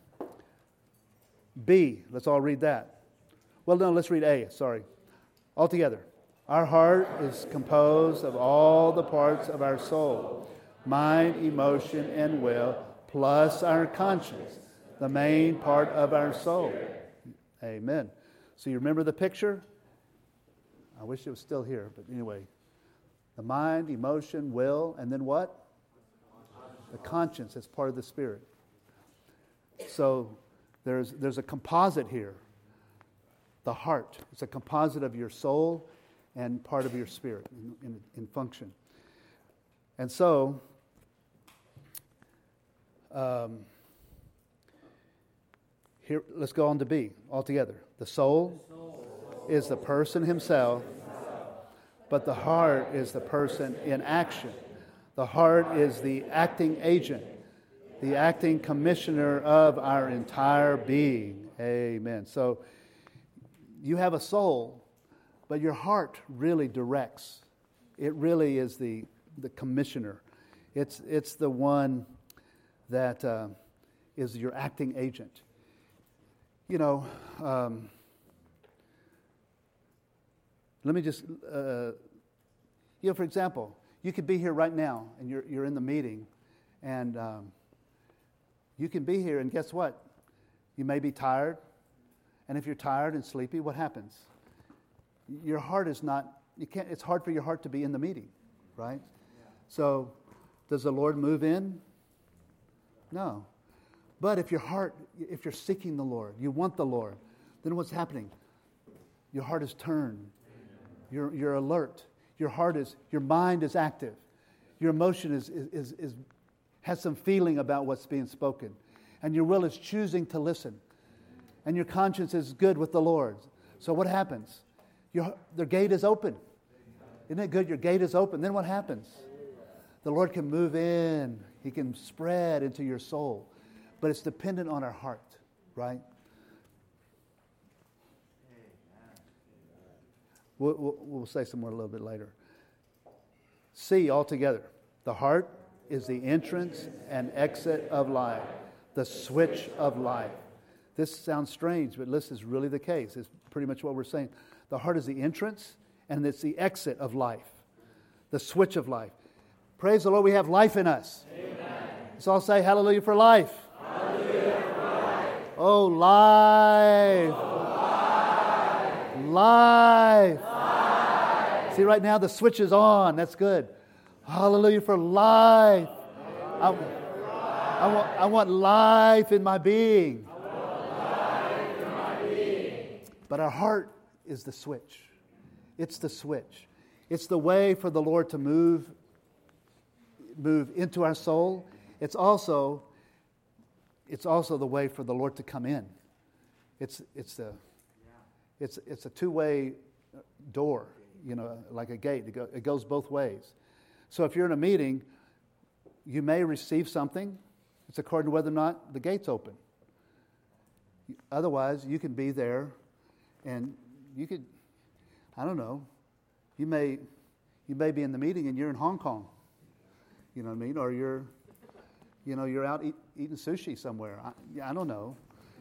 B, let's all read that. Well, no, let's read A, sorry. All together. Our heart is composed of all the parts of our soul, mind, emotion, and will, plus our conscience, the main part of our soul. Amen. So you remember the picture? I wish it was still here, but anyway. The mind, emotion, will, and then what? The conscience as part of the spirit. So there's there's a composite here. The heart. It's a composite of your soul and part of your spirit in, in, in function. And so, um, here, let's go on to B altogether. The soul is the person himself, but the heart is the person in action. The heart is the acting agent, the acting commissioner of our entire being. Amen. So you have a soul, but your heart really directs. It really is the, the commissioner. It's, it's the one that uh, is your acting agent. You know, um, let me just, uh, you know, for example, you could be here right now, and you're you're in the meeting, and um, you can be here, and guess what? You may be tired, and if you're tired and sleepy, what happens? Your heart is not, you can't, it's hard for your heart to be in the meeting, right? Yeah. So, does the Lord move in? No. But if your heart, if you're seeking the Lord, you want the Lord, then what's happening? Your heart is turned. You're, you're alert. Your heart is, your mind is active. Your emotion is, is, is, is has some feeling about what's being spoken. And your will is choosing to listen. And your conscience is good with the Lord. So what happens? Your, the gate is open. Isn't it good? Your gate is open. Then what happens? The Lord can move in. He can spread into your soul. But it's dependent on our heart, right? We'll, we'll, we'll say some more a little bit later. C altogether. The heart is the entrance and exit of life, the switch of life. This sounds strange, but this is really the case. It's pretty much what we're saying. The heart is the entrance and it's the exit of life, the switch of life. Praise the Lord, we have life in us. Amen. Let's all say hallelujah for life. Hallelujah for life. Oh, life. Oh, life. Life. Life. See, right now the switch is on. That's good. Hallelujah for life. I, I, want, I want life in my being. I want life in my being. But our heart is the switch. It's the switch. It's the way for the Lord to move, move into our soul. It's also, it's also the way for the Lord to come in. It's it's the it's it's a two-way door, you know, like a gate. It, go, it goes both ways. So if you're in a meeting, you may receive something. It's according to whether or not the gate's open. Otherwise, you can be there, and you could, I don't know, you may you may be in the meeting and you're in Hong Kong. You know what I mean? Or you're, you know, you're out eat, eating sushi somewhere. I, I don't know.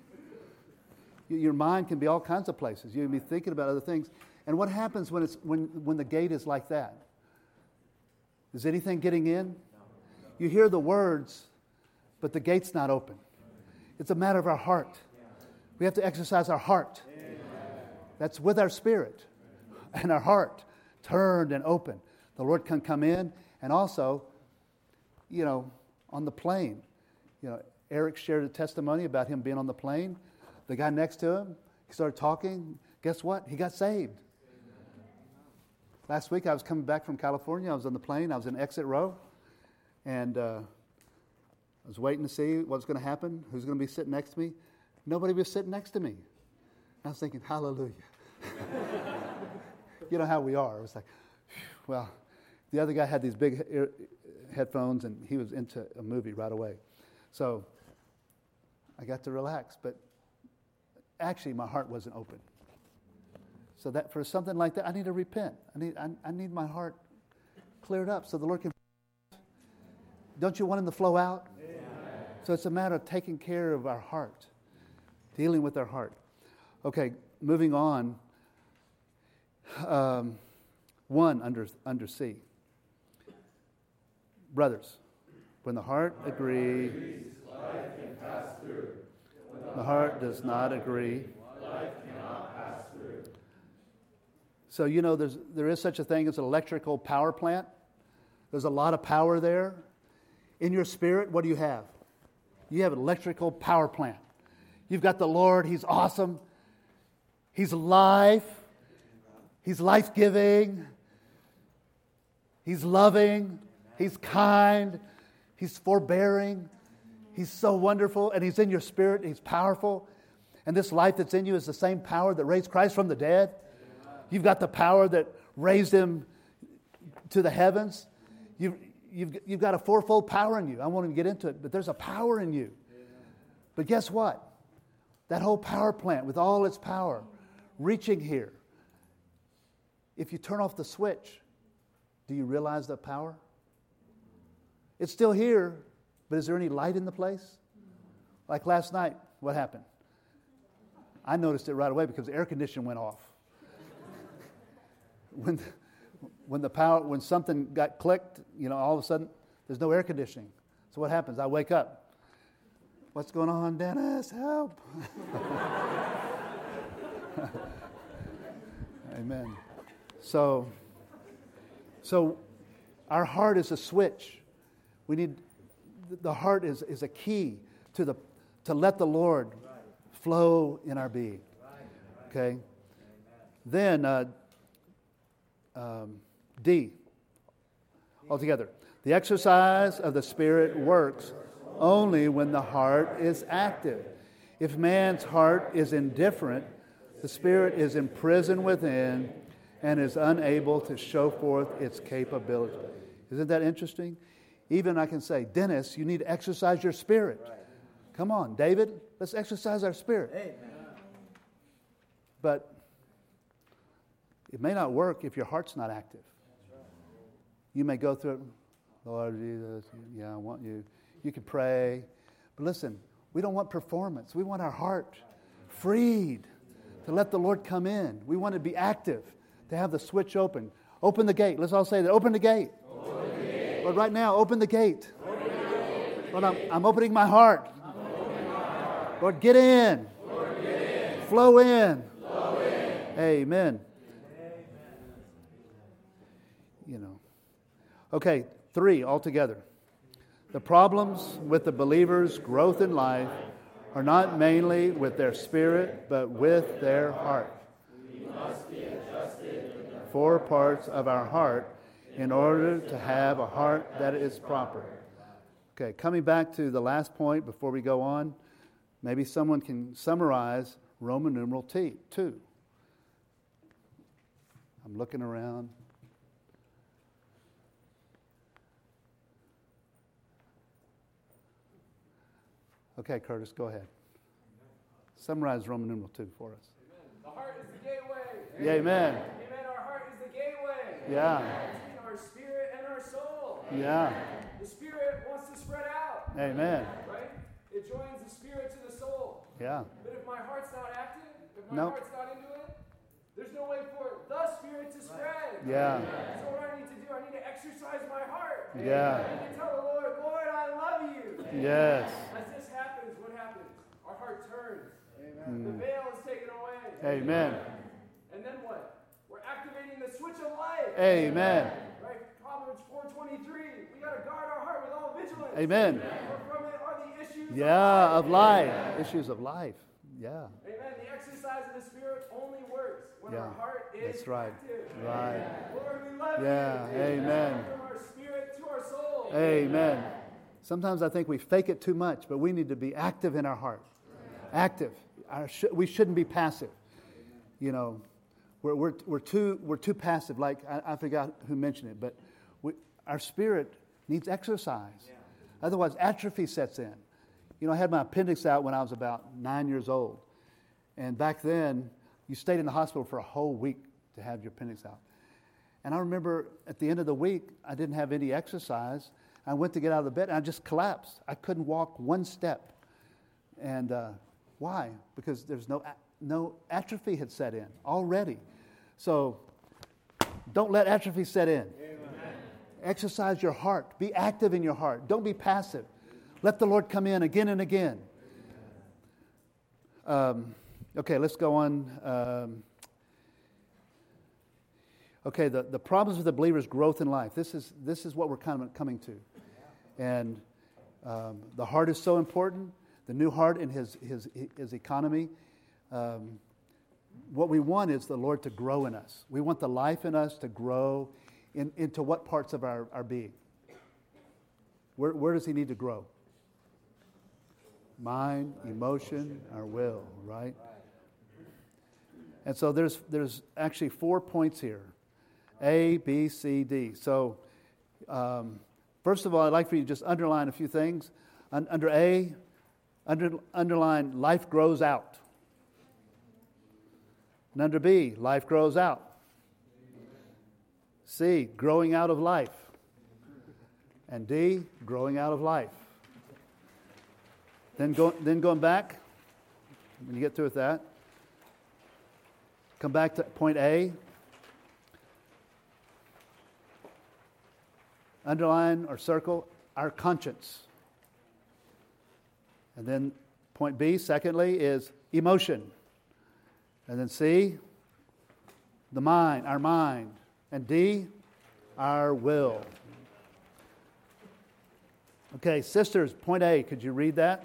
Your mind can be all kinds of places. You can be thinking about other things. And what happens when it's when when the gate is like that? Is anything getting in? You hear the words, but the gate's not open. It's a matter of our heart. We have to exercise our heart. That's with our spirit and our heart turned and open. The Lord can come in. And also, you know, on the plane, you know, Eric shared a testimony about him being on the plane. The guy next to him, he started talking. Guess what? He got saved. Last week I was coming back from California. I was on the plane. I was in exit row. And uh, I was waiting to see what's going to happen, who's going to be sitting next to me. Nobody was sitting next to me. I was thinking, hallelujah. You know how we are. It was like, well, the other guy had these big ear- headphones, and he was into a movie right away. So I got to relax. But actually, my heart wasn't open. So that for something like that, I need to repent. I need I, I need my heart cleared up so the Lord can. Don't you want Him to flow out? Amen. So it's a matter of taking care of our heart, dealing with our heart. Okay, moving on. Um, one under under C. Brothers, when the heart agrees, life can pass through. When the heart does not agree, life cannot pass through. So you know there's there is such a thing as an electrical power plant. There's a lot of power there. In your spirit, what do you have? You have an electrical power plant. You've got the Lord. He's awesome. He's life. He's life-giving. He's loving. He's kind. He's forbearing. He's so wonderful. And He's in your spirit. He's powerful. And this life that's in you is the same power that raised Christ from the dead. You've got the power that raised Him to the heavens. You've, you've, you've got a fourfold power in you. I won't even get into it, but there's a power in you. But guess what? That whole power plant with all its power reaching here. If you turn off the switch, do you realize the power? It's still here, but is there any light in the place? Like last night, what happened? I noticed it right away because the air conditioner went off. when, when the power, when something got clicked, you know, all of a sudden there's no air conditioning. So what happens? I wake up. What's going on, Dennis? Help! Amen. So, so our heart is a switch. We need the heart is, is a key to the to let the Lord flow in our being. Okay. Then uh, um, D. Altogether, the exercise of the Spirit works only when the heart is active. If man's heart is indifferent, the Spirit is imprisoned within and is unable to show forth its capability. Isn't that interesting? Even I can say, Dennis, you need to exercise your spirit. Right. Come on, David, let's exercise our spirit. Amen. But it may not work if your heart's not active. Right. You may go through it, Lord Jesus, yeah, I want you. You can pray. But listen, we don't want performance. We want our heart freed to let the Lord come in. We want to be active, to have the switch open. Open the gate. Let's all say that. Open the gate. Open the gate. Lord, right now, open the gate. Open the gate. Lord, I'm, I'm opening my heart. I'm opening my heart. Lord, get in. Lord, get in. Flow in. Flow in. Amen. Amen. You know. Okay, three altogether. The problems with the believer's growth in life are not mainly with their spirit, but with their heart. We must be adjusted in the four parts of our heart in order to have a heart that is proper. Okay, coming back to the last point before we go on, maybe someone can summarize Roman numeral T, two. I'm looking around. Okay, Curtis, go ahead. Summarize Roman numeral two for us. Amen. The heart is the gateway. Yeah, amen. Amen. Our heart is the gateway. Yeah. Between our spirit and our soul. Yeah. The spirit wants to spread out. Amen. Right? It joins the spirit to the soul. Yeah. But if my heart's not active, if my Nope. heart's not into it, there's no way for the spirit to spread. Yeah. So what I need to do, I need to exercise my heart. Yeah. I need to tell the Lord, Lord, I love you. Yes. As this happens, what happens? Our heart turns. Mm. The veil is taken away. Amen. And then what? We're activating the switch of life. Amen. Right? Proverbs four twenty-three. We got to guard our heart with all vigilance. Amen. For from it are the issues Yeah, of of life. life. Issues of life. Yeah. Amen. The exercise of the Spirit only works when Yeah. our heart is That's right. active. Right. Lord, we love Yeah. you. Amen. From our spirit to our soul. Amen. Sometimes I think we fake it too much, but we need to be active in our heart. Active. Our sh- we shouldn't be passive. You know, we're we're we're too we're too passive. Like I, I forgot who mentioned it, but we, our spirit needs exercise. Otherwise, atrophy sets in. You know, I had my appendix out when I was about nine years old. And back then, you stayed in the hospital for a whole week to have your appendix out. And I remember at the end of the week, I didn't have any exercise. I went to get out of the bed, and I just collapsed. I couldn't walk one step. And uh, why? Because there's no no atrophy had set in already. So don't let atrophy set in. Amen. Exercise your heart. Be active in your heart. Don't be passive. Let the Lord come in again and again. Um, okay, let's go on. Um, okay, the, the problems with the believer's growth in life. This is this is what we're kind of coming to. And um, the heart is so important. The new heart in his his his economy. Um, what we want is the Lord to grow in us. We want the life in us to grow in, into what parts of our, our being? Where, where does he need to grow? Mind, emotion, our will, right? And so there's there's actually four points here. A, B, C, D. So um, first of all, I'd like for you to just underline a few things. Un- under A, under, underline life grows out. And under B, life grows out. C, growing out of life. And D, growing out of life. Then, go, then going back, when you get through with that, come back to point A. Underline or circle our conscience. And then point B, secondly, is emotion. And then C, the mind, our mind. And D, our will. Okay, sisters, point A, could you read that?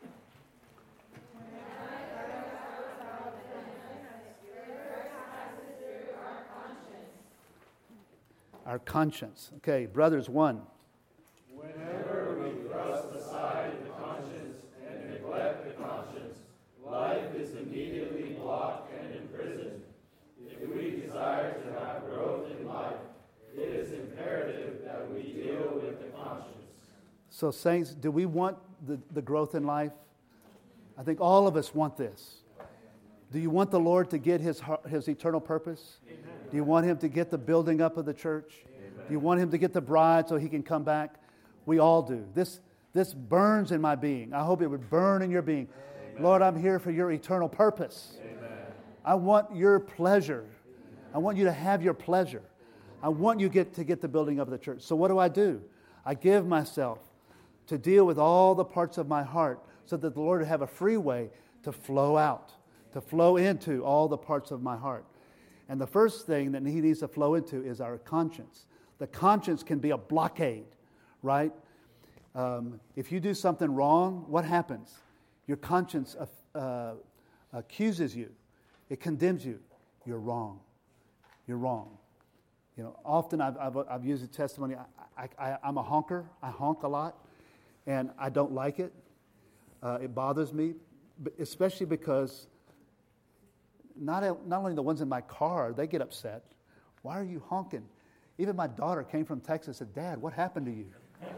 Our conscience. Okay, brothers, one. Whenever we thrust aside the conscience and neglect the conscience, life is immediately blocked and imprisoned. If we desire to have growth in life, it is imperative that we deal with the conscience. So, saints, do we want the, the growth in life? I think all of us want this. Do you want the Lord to get his, his eternal purpose? Amen. Do you want him to get the building up of the church? Amen. Do you want him to get the bride so he can come back? We all do. This, this burns in my being. I hope it would burn in your being. Amen. Lord, I'm here for your eternal purpose. Amen. I want your pleasure. I want you to have your pleasure. I want you get to get the building up of the church. So what do I do? I give myself to deal with all the parts of my heart so that the Lord would have a free way to flow out, to flow into all the parts of my heart. And the first thing that he needs to flow into is our conscience. The conscience can be a blockade, right? Um, if you do something wrong, what happens? Your conscience uh, accuses you. It condemns you. You're wrong. You're wrong. You know, often I've, I've, I've used a testimony. I, I, I'm a honker. I honk a lot, and I don't like it. Uh, it bothers me, especially because not, a, not only the ones in my car, they get upset. Why are you honking? Even my daughter came from Texas and said, Dad, what happened to you?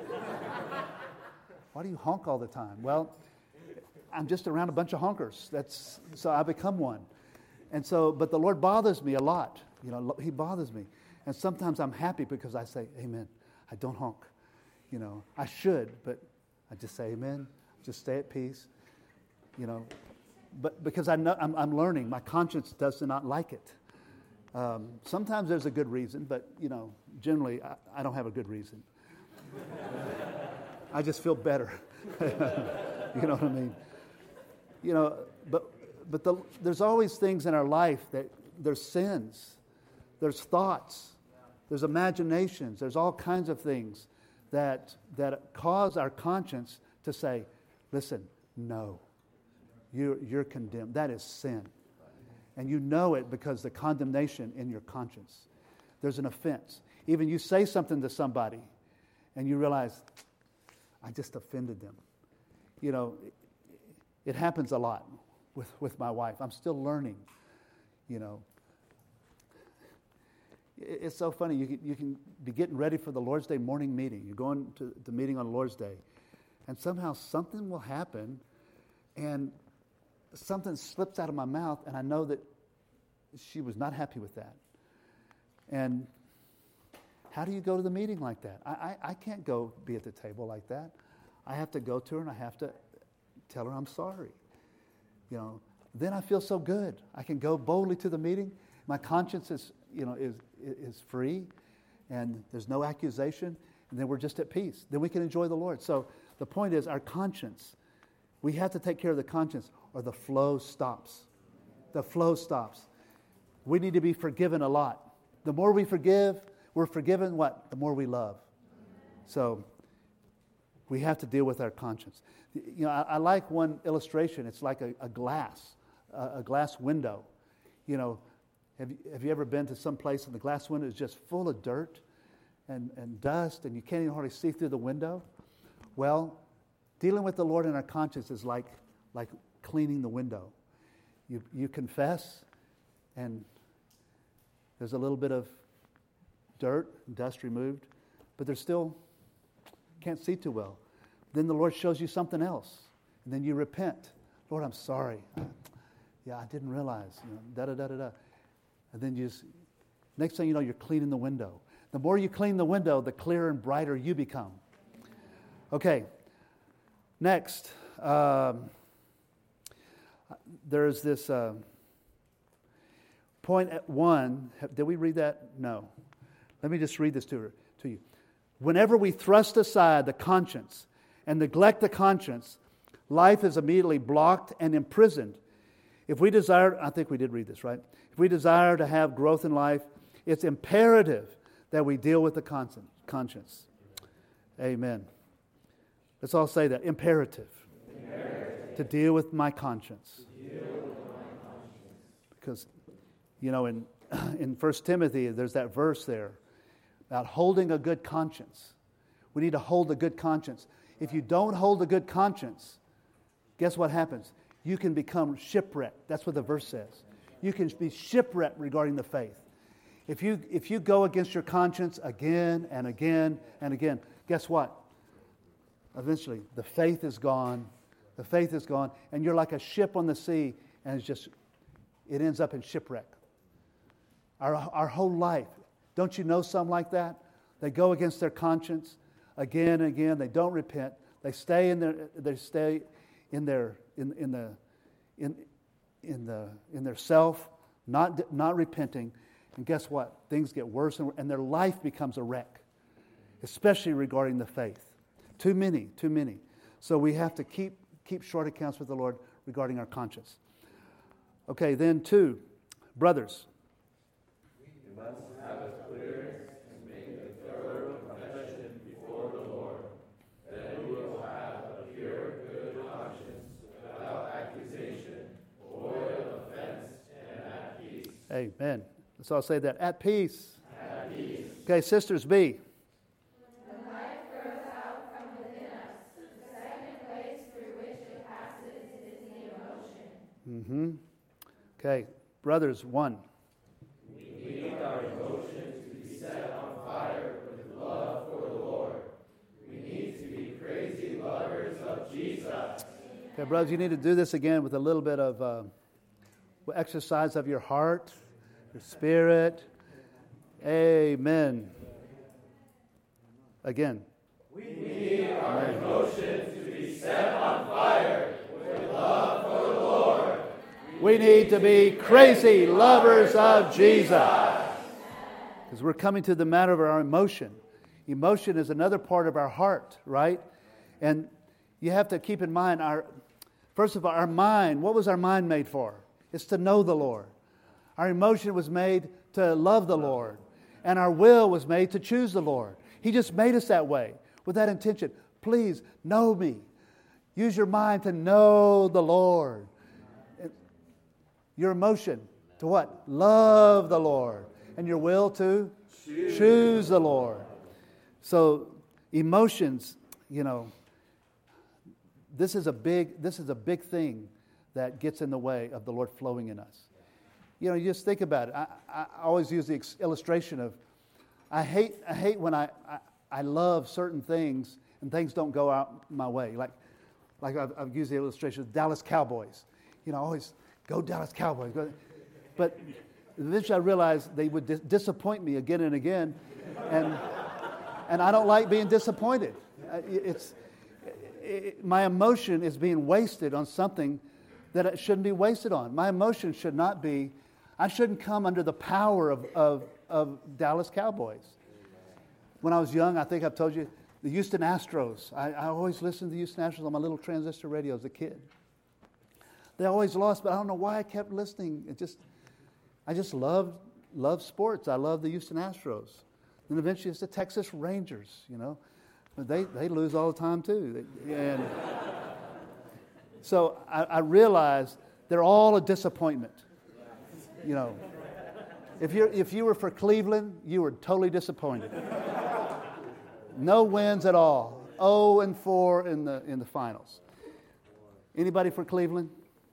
Why do you honk all the time? Well, I'm just around a bunch of honkers. That's so I become one. And so, but the Lord bothers me a lot. You know, he bothers me. And sometimes I'm happy because I say, amen. I don't honk. You know, I should, but I just say amen. Just stay at peace. You know, but because I know I'm, I'm learning, my conscience does not like it. Um, sometimes there's a good reason, but you know, generally I, I don't have a good reason. I just feel better. You know what I mean? You know, but but the, there's always things in our life that there's sins, there's thoughts, there's imaginations, there's all kinds of things that that cause our conscience to say, listen, no, you're, you're condemned. That is sin. And you know it because the condemnation in your conscience. There's an offense. Even you say something to somebody and you realize, I just offended them. You know, it, it happens a lot with, with my wife. I'm still learning, you know. It, it's so funny. You can, you can be getting ready for the Lord's Day morning meeting. You're going to the meeting on Lord's Day. and somehow something will happen, and something slips out of my mouth, and I know that she was not happy with that. And how do you go to the meeting like that? I, I, I can't go be at the table like that. I have to go to her, and I have to tell her I'm sorry. You know, then I feel so good. I can go boldly to the meeting. My conscience is, you know, is is free, and there's no accusation, and then we're just at peace. Then we can enjoy the Lord. So the point is, our conscience, we have to take care of the conscience, or the flow stops. The flow stops. We need to be forgiven a lot. The more we forgive, we're forgiven what? The more we love. So we have to deal with our conscience. You know, I, I like one illustration. It's like a, a glass, a, a glass window. You know, have you, have you ever been to some place and the glass window is just full of dirt and, and dust, and you can't even hardly see through the window? Well, dealing with the Lord in our conscience is like like cleaning the window. You you confess, and there's a little bit of dirt, dust removed, but there's still can't see too well. Then the Lord shows you something else, and then you repent. Lord, I'm sorry. Yeah, I didn't realize. You know, da da da da da. And then you just, next thing you know, you're cleaning the window. The more you clean the window, the clearer and brighter you become. Okay. Next, um, there's this uh, point at one. Did we read that? No. Let me just read this to her, to you. Whenever we thrust aside the conscience and neglect the conscience, life is immediately blocked and imprisoned. If we desire, I think we did read this, right? If we desire to have growth in life, it's imperative that we deal with the conscience. Amen. Let's all say that. Imperative. Imperative. To deal with my conscience. To deal with my conscience. Because, you know, in, in First Timothy, there's that verse there about holding a good conscience. We need to hold a good conscience. If you don't hold a good conscience, guess what happens? You can become shipwrecked. That's what the verse says. You can be shipwrecked regarding the faith. If you if you go against your conscience again and again and again, guess what? Eventually, the faith is gone. The faith is gone, and you're like a ship on the sea, and it's just, it ends up in shipwreck. Our our whole life. Don't you know some like that? They go against their conscience again and again. They don't repent. They stay in their they stay in their in in the in in the in their self, not not repenting. And guess what? Things get worse, and, and their life becomes a wreck, especially regarding the faith. Too many, too many. So we have to keep keep short accounts with the Lord regarding our conscience. Okay, then two, brothers. We must have a clear and make a thorough confession before the Lord. Then we will have a pure, good conscience, without accusation, void of offense, and at peace. Amen. Let's all say that. At peace. At peace. Okay, sisters, B. When life grows out from within us, the second place through which it passes is the emotion. Mm-hmm. Okay, brothers, one. We need our emotions to be set on fire with love for the Lord. We need to be crazy lovers of Jesus. Okay, brothers, you need to do this again with a little bit of uh, exercise of your heart, your spirit. Amen. Again. We need our Amen. Emotions to be set on fire with love for the Lord. We need to be crazy lovers of Jesus. Because we're coming to the matter of our emotion. Emotion is another part of our heart, right? And you have to keep in mind, our first of all, our mind, what was our mind made for? It's to know the Lord. Our emotion was made to love the Lord. And our will was made to choose the Lord. He just made us that way, with that intention. Please, know me. Use your mind to know the Lord. Your emotion to what? Love the Lord. And your will to choose, choose the Lord. So emotions, you know, this is a big this is a big thing that gets in the way of the Lord flowing in us. You know, you just think about it. I, I always use the illustration of I hate I hate when I, I I love certain things and things don't go out my way. Like, like I've, I've used the illustration of Dallas Cowboys. You know, always go Dallas Cowboys. Go. But eventually I realized they would dis- disappoint me again and again, and and I don't like being disappointed. It's it, my emotion is being wasted on something that it shouldn't be wasted on. My emotion should not be. I shouldn't come under the power of of, of Dallas Cowboys. When I was young, I think I've told you, the Houston Astros. I, I always listened to the Houston Astros on my little transistor radio as a kid. They always lost, but I don't know why I kept listening. It just, I just loved loved sports. I loved the Houston Astros. Then eventually it's the Texas Rangers, you know. But they, they lose all the time too. And so I, I realized they're all a disappointment. You know, if you if you were for Cleveland, you were totally disappointed. No wins at all. oh and four in the in the finals. Anybody for Cleveland?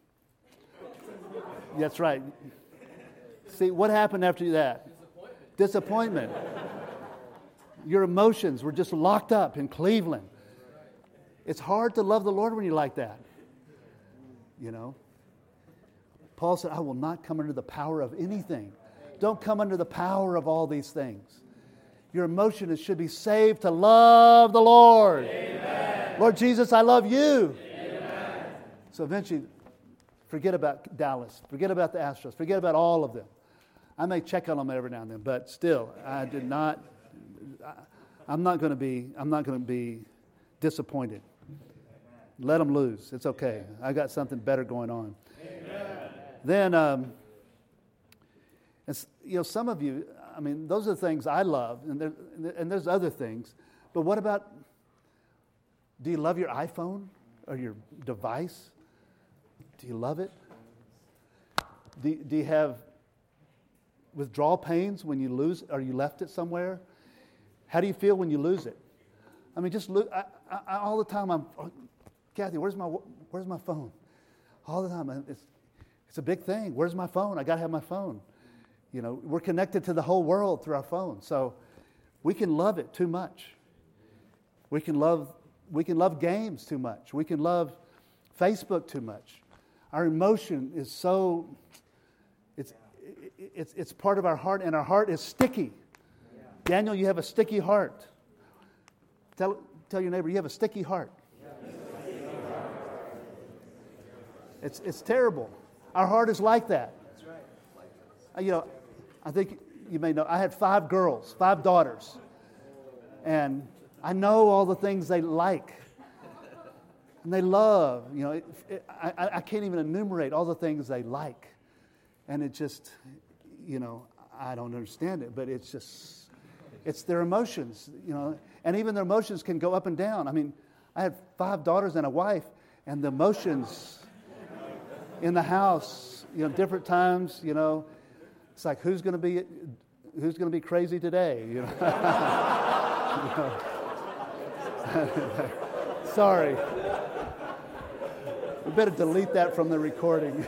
That's right. See, what happened after that? Disappointment. Disappointment. Your emotions were just locked up in Cleveland. It's hard to love the Lord when you're like that. You know? Paul said, I will not come under the power of anything. Don't come under the power of all these things. Your emotion is, should be saved to love the Lord. Amen. Lord Jesus, I love you. Amen. So eventually, forget about Dallas. Forget about the Astros. Forget about all of them. I may check on them every now and then, but still, I did not. I, I'm not going to be. I'm not going to be disappointed. Let them lose. It's okay. I got something better going on. Amen. Then, um, it's, you know, some of you. I mean, those are the things I love, and there, and there's other things. But what about? Do you love your iPhone or your device? Do you love it? Do, do you have withdrawal pains when you lose, or you left it somewhere? How do you feel when you lose it? I mean, just look. I, I, all the time, I'm, oh, Kathy, where's my where's my phone? All the time, it's it's a big thing. Where's my phone? I got to have my phone. You know, we're connected to the whole world through our phone, so we can love it too much. We can love we can love games too much. We can love Facebook too much. Our emotion is so, it's it's it's part of our heart, and our heart is sticky. Yeah. Daniel, you have a sticky heart. Tell tell your neighbor, you have a sticky heart. Yeah. It's it's terrible. Our heart is like that. That's right. You know, I think you may know, I had five girls, five daughters. And I know all the things they like. And they love, you know, it, it, I, I can't even enumerate all the things they like. And it just, you know, I don't understand it, but it's just, it's their emotions, you know. And even their emotions can go up and down. I mean, I had five daughters and a wife, and the emotions in the house, you know, different times, you know, it's like, who's going to be, who's going to be crazy today, you know. You know. Sorry. We better delete that from the recording.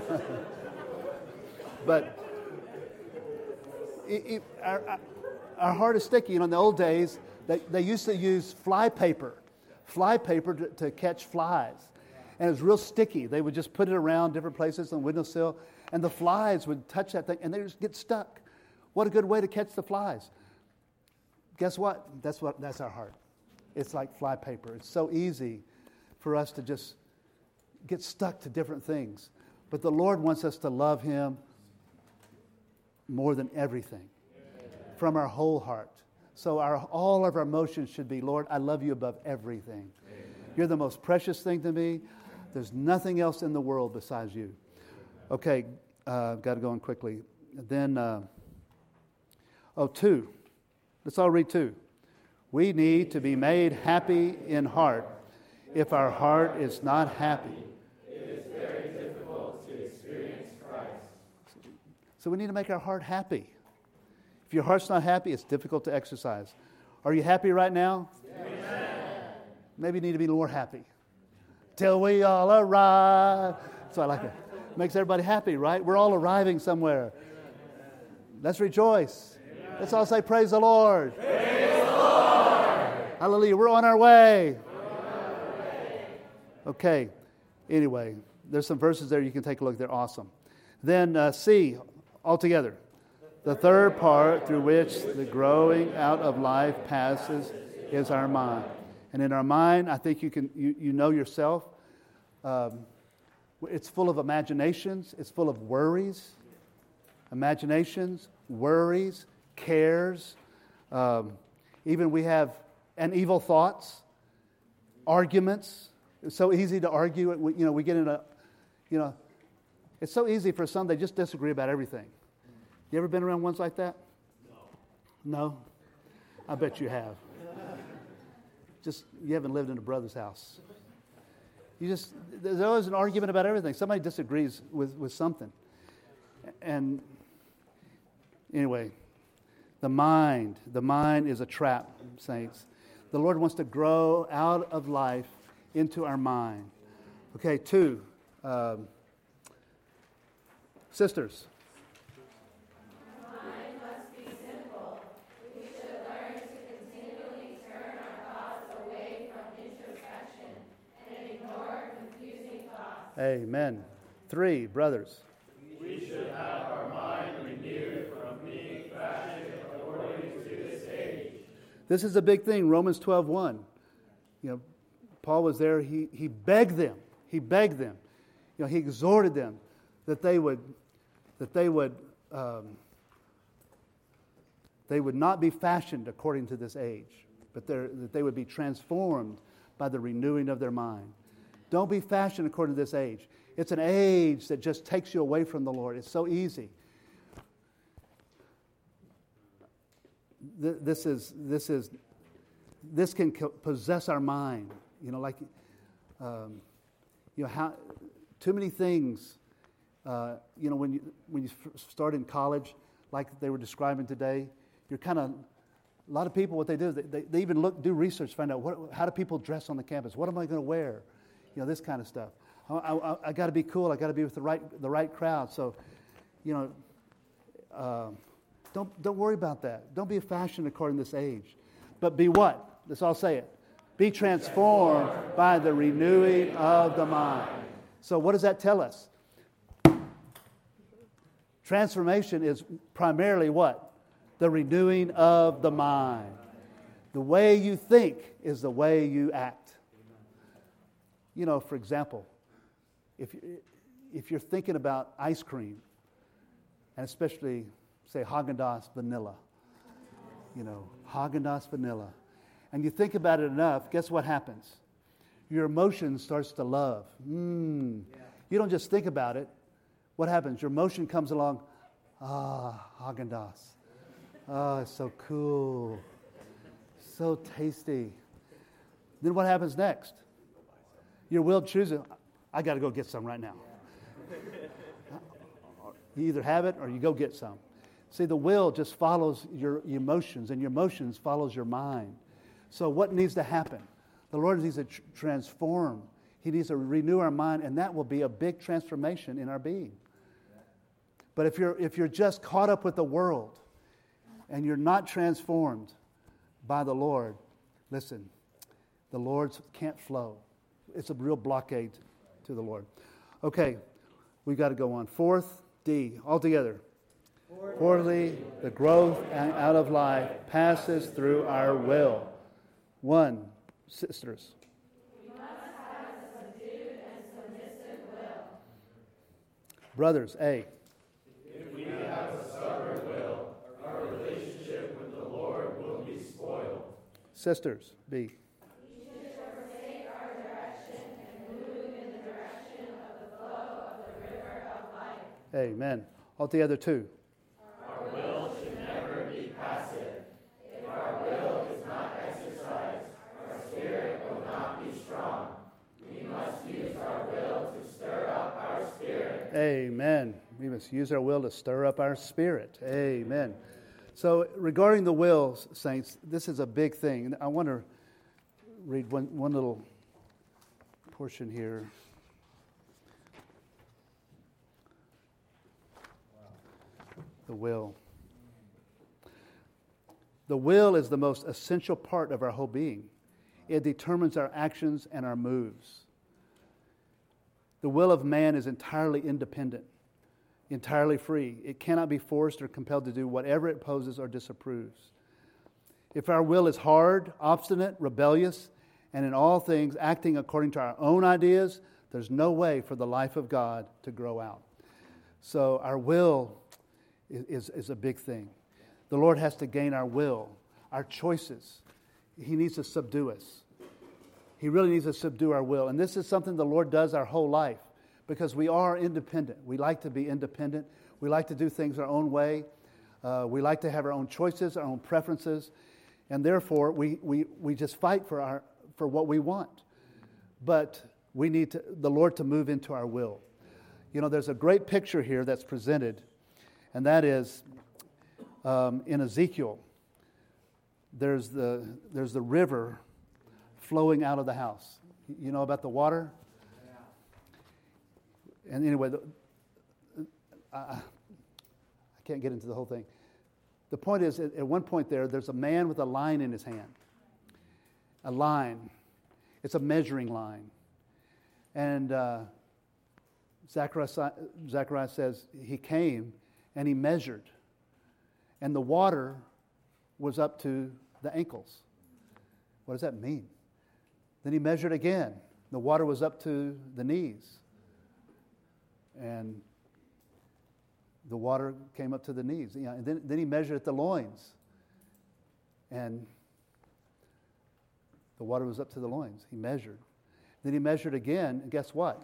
But it, it, our, our heart is sticky. You know, in the old days, they, they used to use fly paper, fly paper to, to catch flies. And it was real sticky. They would just put it around different places on the windowsill, and the flies would touch that thing, and they just get stuck. What a good way to catch the flies. Guess what? That's what. That's our heart. It's like fly paper. It's so easy for us to just get stuck to different things. But the Lord wants us to love Him more than everything, from our whole heart. So our all of our emotions should be, Lord, I love you above everything. Amen. You're the most precious thing to me. There's nothing else in the world besides you. Okay, uh, got to go on quickly. Then, uh, oh, two. Let's all read two. We need to be made happy in heart. If our heart is not happy, it is very difficult to experience Christ. So we need to make our heart happy. If your heart's not happy, it's difficult to exercise. Are you happy right now? Amen. Maybe you need to be more happy. Till we all arrive. So I like it. Makes everybody happy, right? We're all arriving somewhere. Let's rejoice. Let's all say, praise the Lord. Praise the Lord. Hallelujah. We're on our way. Okay. Anyway, there's some verses there you can take a look. They're awesome. Then uh, C, all together. The third part through which the growing out of life passes is our mind. And in our mind, I think you can you, you know yourself. Um, it's full of imaginations. It's full of worries. Imaginations, worries, cares. Um, even we have and evil thoughts, arguments. It's so easy to argue. It. We, you know, we get in a, you know, it's so easy for some, they just disagree about everything. You ever been around ones like that? No. No? I bet you have. Just, you haven't lived in a brother's house. You just, there's always an argument about everything. Somebody disagrees with, with something. And anyway, the mind, the mind is a trap, saints. The Lord wants to grow out of life into our mind. Okay, two, um, sisters. Mind must be simple. We should learn to continually turn our thoughts away from introspection and ignore confusing thoughts. Amen. Three, brothers. We should have our mind renewed from being fashioned according to this age. This is a big thing, Romans twelve one. You know, Paul was there, he, he begged them, he begged them, you know, he exhorted them that they would, that they would, um, they would not be fashioned according to this age, but that they would be transformed by the renewing of their mind. Don't be fashioned according to this age. It's an age that just takes you away from the Lord. It's so easy. This is, this is, this can possess our mind. You know, like, um, you know, how too many things. Uh, you know, when you when you start in college, like they were describing today, you're kind of a lot of people. What they do, they, they even look, do research, find out what, how do people dress on the campus. What am I going to wear? You know, this kind of stuff. I, I, I got to be cool. I got to be with the right the right crowd. So, you know, uh, don't don't worry about that. Don't be fashioned according to this age, but be what? Let's all say it. Be transformed by the renewing of the mind. So what does that tell us? Transformation is primarily what? The renewing of the mind. The way you think is the way you act. You know, for example, if, if you're thinking about ice cream, and especially, say, Haagen-Dazs vanilla, you know, Haagen-Dazs vanilla, and you think about it enough, guess what happens? Your emotion starts to love. Mm. Yeah. You don't just think about it. What happens? Your emotion comes along. Ah, Haagen-Dazs. Oh, it's so cool. So tasty. Then what happens next? Your will chooses, I got to go get some right now. You either have it or you go get some. See, the will just follows your emotions, and your emotions follows your mind. So what needs to happen? The Lord needs to tr- transform. He needs to renew our mind, and that will be a big transformation in our being. But if you're if you're just caught up with the world and you're not transformed by the Lord, listen, the Lord's can't flow. It's a real blockade to the Lord. Okay, we've got to go on. Fourth, D, all together. Fourthly, the growth out of life passes through our will. One, sisters. We must have a subdued and submissive will. Brothers, A. If we have a stubborn will, our relationship with the Lord will be spoiled. Sisters, B. We should forsake our direction and move in the direction of the flow of the river of life. Amen. All together, two. Our will should never be passive. If our will is not exercised, our spirit will not be strong. We must use our will to stir up our spirit. Amen. We must use our will to stir up our spirit. Amen. So regarding the will, saints, this is a big thing. I want to read one, one little portion here. The will. The will is the most essential part of our whole being. It determines our actions and our moves. The will of man is entirely independent, entirely free. It cannot be forced or compelled to do whatever it opposes or disapproves. If our will is hard, obstinate, rebellious, and in all things acting according to our own ideas, there's no way for the life of God to grow out. So our will is, is, is a big thing. The Lord has to gain our will, our choices. He needs to subdue us. He really needs to subdue our will. And this is something the Lord does our whole life because we are independent. We like to be independent. We like to do things our own way. Uh, we like to have our own choices, our own preferences. And therefore, we, we, we just fight for our for what we want. But we need to, the Lord to move into our will. You know, there's a great picture here that's presented, and that is um, in Ezekiel. There's the there's the river flowing out of the house. You know about the water? Yeah. And anyway, the, I, I can't get into the whole thing. The point is, at, at one point there, there's a man with a line in his hand. A line. It's a measuring line. And uh, Zacharias, Zacharias says he came and he measured. And the water was up to the ankles. What does that mean? Then he measured again. The water was up to the knees. And the water came up to the knees. You know, and then, then he measured at the loins. And the water was up to the loins. He measured. Then he measured again, and guess what?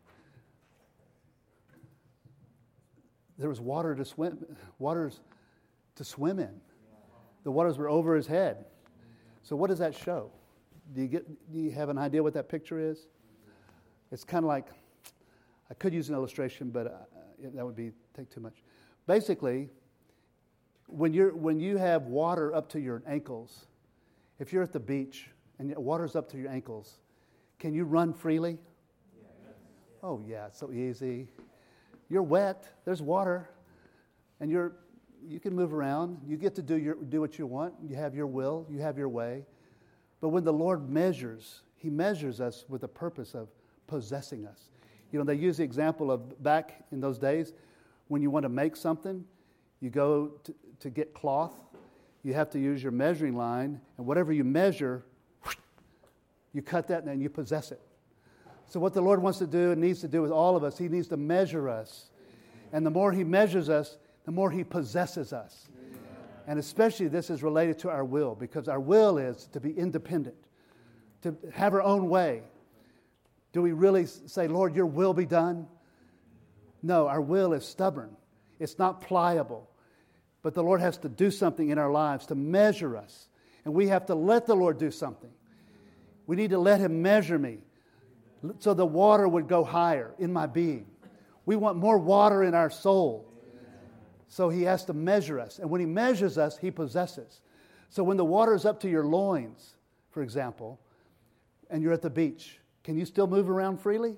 There was water to swim, waters to swim in. The waters were over his head. So what does that show? Do you get? Do you have an idea what that picture is? It's kind of like, I could use an illustration, but uh, that would be take too much. Basically, when you're when you have water up to your ankles, if you're at the beach and water's up to your ankles, can you run freely? Oh yeah, it's so easy. You're wet. There's water, and you're you can move around. You get to do your do what you want. You have your will. You have your way. But when the Lord measures, He measures us with the purpose of possessing us. You know, they use the example of back in those days when you want to make something, you go to, to get cloth. You have to use your measuring line, and whatever you measure, you cut that and then you possess it. So what the Lord wants to do and needs to do with all of us, He needs to measure us. And the more He measures us, the more He possesses us. Amen. And especially this is related to our will, because our will is to be independent, to have our own way. Do we really say, Lord, your will be done? No, our will is stubborn. It's not pliable. But the Lord has to do something in our lives to measure us. And we have to let the Lord do something. We need to let Him measure me so the water would go higher in my being. We want more water in our soul. So He has to measure us. And when He measures us, He possesses. So when the water is up to your loins, for example, and you're at the beach, can you still move around freely?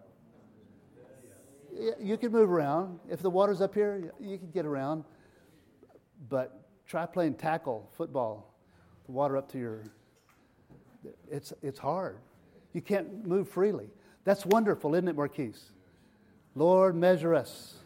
Yeah, you can move around. If the water's up here, you can get around. But try playing tackle football. The water up to your... It's it's hard. You can't move freely. That's wonderful, isn't it, Marquise? Lord, measure us.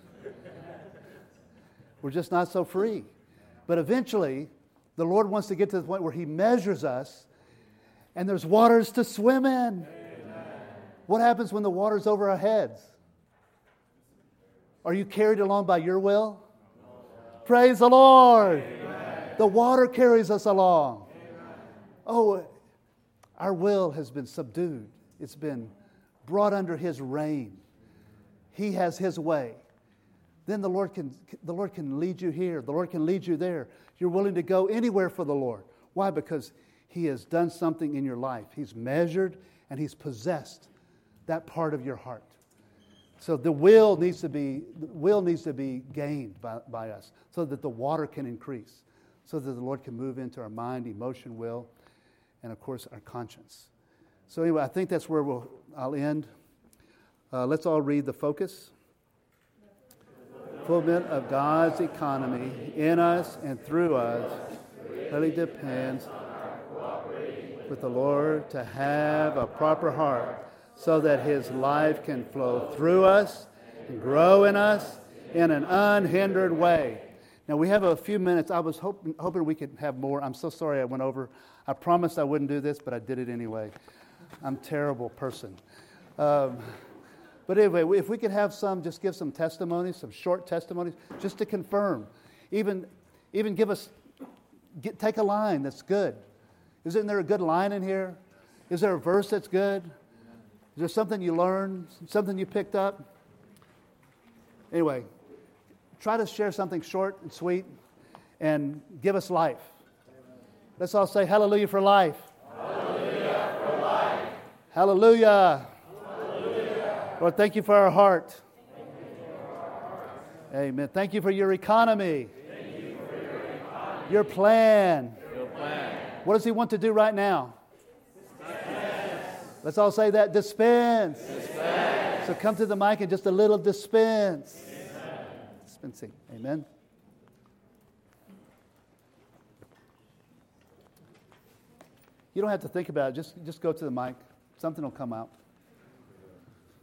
We're just not so free. But eventually, the Lord wants to get to the point where He measures us, and there's waters to swim in. Amen. What happens when the water's over our heads? Are you carried along by your will? No. Praise the Lord. Amen. The water carries us along. Amen. Oh, our will has been subdued. It's been brought under His reign. He has His way. Then the Lord can the Lord can lead you here. The Lord can lead you there. You're willing to go anywhere for the Lord. Why? Because He has done something in your life. He's measured and He's possessed that part of your heart. So the will needs to be the will needs to be gained by, by us so that the water can increase, so that the Lord can move into our mind, emotion, will, and of course our conscience. So anyway, I think that's where we'll I'll end. Uh, let's all read the focus. Fulfillment of God's economy in us and through us really depends on our cooperating with with the Lord to have a proper heart so that His life can flow through us and grow in us in an unhindered way. Now, we have a few minutes. I was hoping, hoping we could have more. I'm so sorry I went over. I promised I wouldn't do this, but I did it anyway. I'm a terrible person. Um, but anyway, if we could have some, just give some testimonies, some short testimonies, just to confirm. Even, even give us, get, take a line that's good. Isn't there a good line in here? Is there a verse that's good? Is there something you learned, something you picked up? Anyway, try to share something short and sweet and give us life. Let's all say hallelujah for life. Hallelujah for life. Hallelujah. Hallelujah. Lord, thank you for our heart. Amen. Thank you for your economy. Thank you for your economy. Your plan. Your plan. What does He want to do right now? Dispense. Let's all say that. Dispense. Dispense. So come to the mic and just a little dispense. Amen. Dispensing. Amen. You don't have to think about it. Just, just go to the mic. Something will come out.